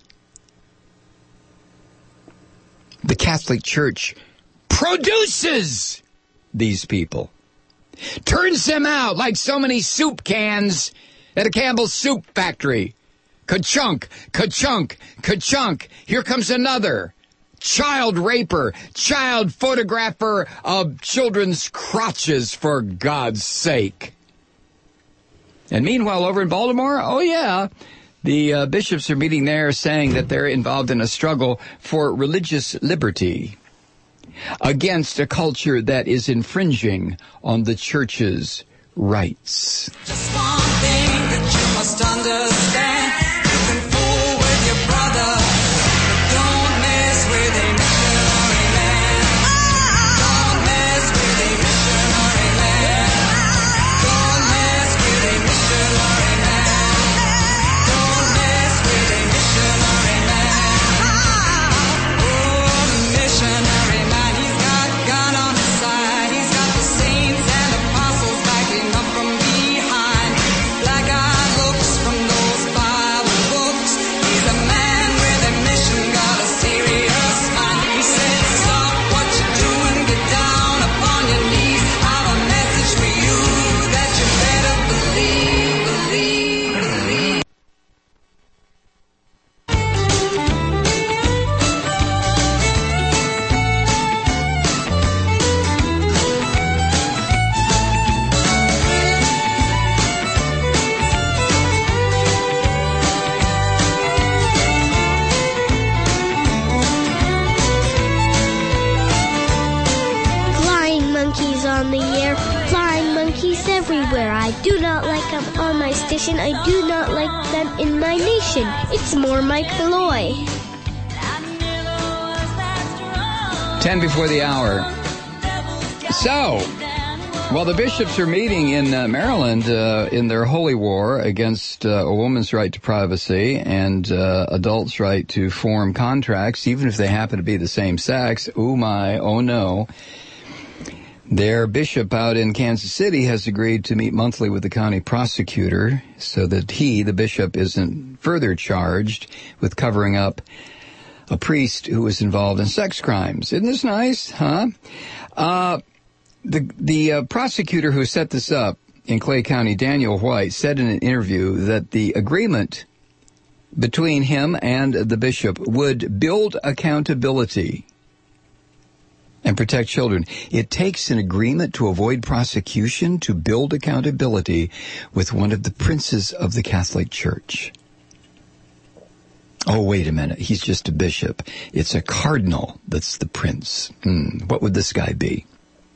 A: The Catholic Church produces these people, turns them out like so many soup cans at a Campbell's soup factory. Ka-chunk, ka-chunk, ka-chunk. Here comes another. Child raper, child photographer of children's crotches, for God's sake. And meanwhile, over in Baltimore, oh yeah, the uh, bishops are meeting there saying that they're involved in a struggle for religious liberty against a culture that is infringing on the church's rights.
C: Just one thing that you must understand. You can fool with your brother, but don't mess with a missionary man. Don't mess with a missionary man. Don't mess with a missionary man. Don't mess with a missionary man. Oh, the missionary man, he's got a gun on his side. He's got the saints and apostles backing up from behind. Black-eyed looks from those Bible books. He's a man with a mission, got a serious mind. He said, stop what you're doing, get down upon your knees. I've a message for you that you better believe, believe, believe.
G: Flying monkeys on the air, flying monkeys everywhere. I do not like them on my station. I do not like them in my nation. It's more Mike Malloy.
A: Ten before the hour. So, while the bishops are meeting in uh, Maryland uh, in their holy war against uh, a woman's right to privacy and uh, adults' right to form contracts, even if they happen to be the same sex, oh my, oh no, their bishop out in Kansas City has agreed to meet monthly with the county prosecutor so that he, the bishop, isn't further charged with covering up a priest who was involved in sex crimes. Isn't this nice, huh? Uh, the the uh, prosecutor who set this up in Clay County, Daniel White, said in an interview that the agreement between him and the bishop would build accountability and protect children. It takes an agreement to avoid prosecution to build accountability with one of the princes of the Catholic Church. Oh, wait a minute. He's just a bishop. It's a cardinal that's the prince. Hmm, what would this guy be?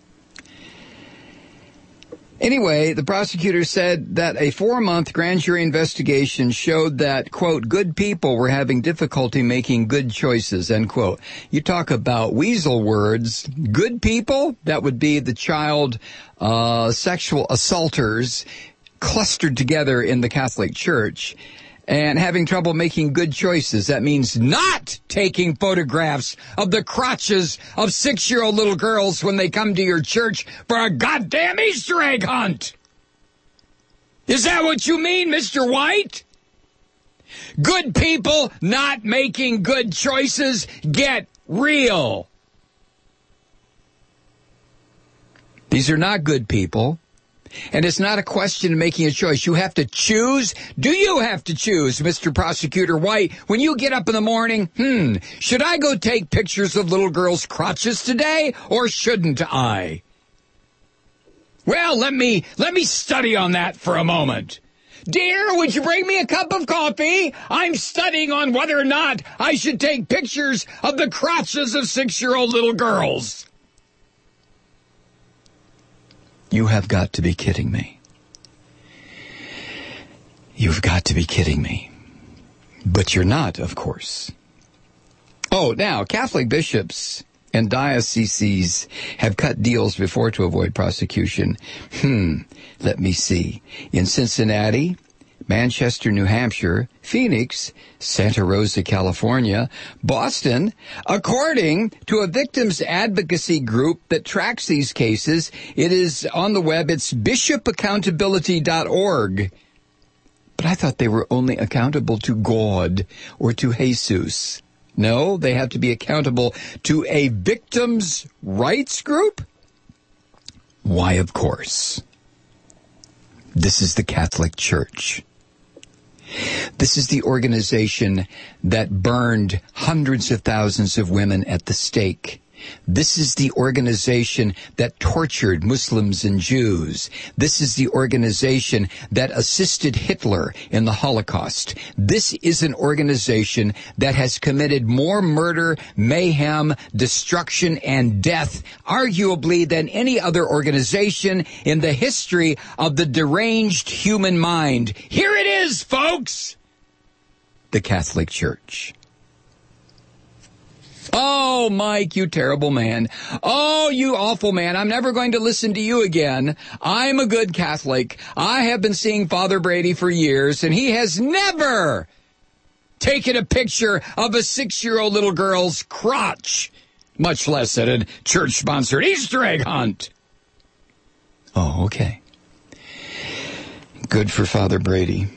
A: Anyway, the prosecutor said that a four-month grand jury investigation showed that, quote, good people were having difficulty making good choices, end quote. You talk about weasel words. Good people, that would be the child uh, sexual assaulters clustered together in the Catholic Church and having trouble making good choices. That means not taking photographs of the crotches of six-year-old little girls when they come to your church for a goddamn Easter egg hunt. Is that what you mean, Mister White? Good people not making good choices? Get real. These are not good people. And it's not a question of making a choice. You have to choose. Do you have to choose, Mister Prosecutor White, when you get up in the morning? Hmm, should I go take pictures of little girls' crotches today, or shouldn't I? Well, let me, let me study on that for a moment. Dear, would you bring me a cup of coffee? I'm studying on whether or not I should take pictures of the crotches of six-year-old little girls. You have got to be kidding me. You've got to be kidding me. But you're not, of course. Oh, now, Catholic bishops and dioceses have cut deals before to avoid prosecution. Hmm, let me see. In Cincinnati, Manchester, New Hampshire, Phoenix, Santa Rosa, California, Boston, according to a victims advocacy group that tracks these cases. It is on the web. It's bishop accountability dot org. But I thought they were only accountable to God or to Jesus. No, they have to be accountable to a victims' rights group? Why, of course. This is the Catholic Church. This is the organization that burned hundreds of thousands of women at the stake. This is the organization that tortured Muslims and Jews. This is the organization that assisted Hitler in the Holocaust. This is an organization that has committed more murder, mayhem, destruction, and death, arguably, than any other organization in the history of the deranged human mind. Here it is, folks! The Catholic Church. Oh, Mike, you terrible man. Oh, you awful man. I'm never going to listen to you again. I'm a good Catholic. I have been seeing Father Brady for years, and he has never taken a picture of a six-year-old little girl's crotch, much less at a church-sponsored Easter egg hunt. Oh, okay. Good for Father Brady.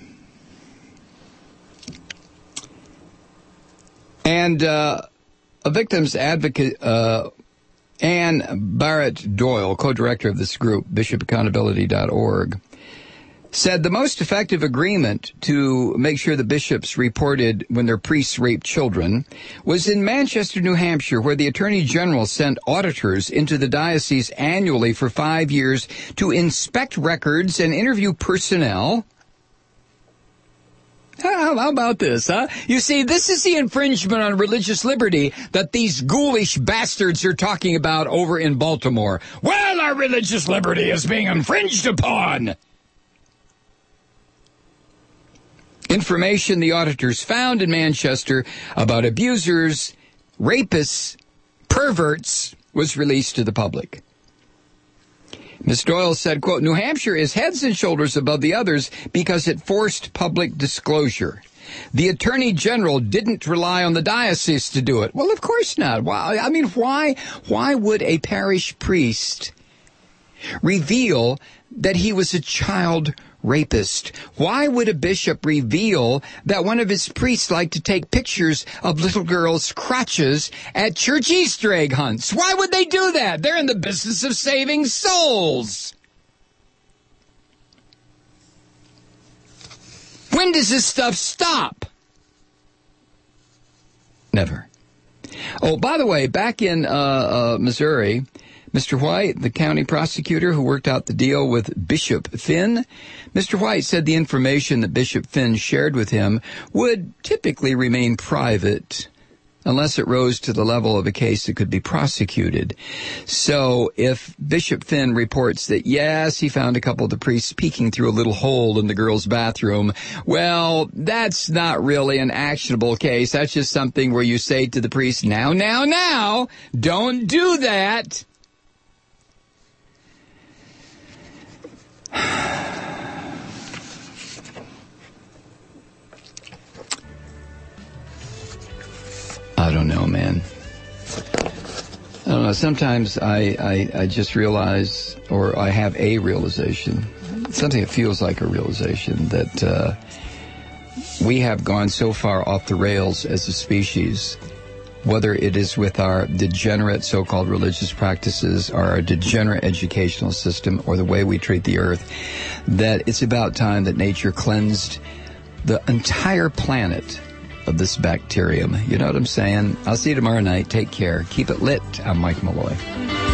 A: And, uh... a victim's advocate, uh, Ann Barrett Doyle, co-director of this group, bishop accountability dot org, said the most effective agreement to make sure the bishops reported when their priests raped children was in Manchester, New Hampshire, where the Attorney General sent auditors into the diocese annually for five years to inspect records and interview personnel. How, how about this, huh? You see, this is the infringement on religious liberty that these ghoulish bastards are talking about over in Baltimore. Well, our religious liberty is being infringed upon. Information the auditors found in Manchester about abusers, rapists, perverts was released to the public. Miz Doyle said, quote, New Hampshire is heads and shoulders above the others because it forced public disclosure. The Attorney General didn't rely on the diocese to do it. Well, of course not. Why? I mean, why, why would a parish priest reveal that he was a child rapist? Why would a bishop reveal that one of his priests liked to take pictures of little girls' crotches at church Easter egg hunts? Why would they do that? They're in the business of saving souls. When does this stuff stop? Never. Oh, by the way, back in uh, uh, Missouri, Mister White, the county prosecutor who worked out the deal with Bishop Finn, Mister White said the information that Bishop Finn shared with him would typically remain private unless it rose to the level of a case that could be prosecuted. So if Bishop Finn reports that, yes, he found a couple of the priests peeking through a little hole in the girl's bathroom, well, that's not really an actionable case. That's just something where you say to the priest, now, now, now, don't do that. I don't know, man. I don't know. Sometimes I, I, I just realize, or I have a realization, something that feels like a realization, that uh, we have gone so far off the rails as a species, whether it is with our degenerate so-called religious practices or our degenerate educational system or the way we treat the earth, that it's about time that nature cleansed the entire planet of this bacterium. You know what I'm saying? I'll see you tomorrow night. Take care. Keep it lit. I'm Mike Malloy.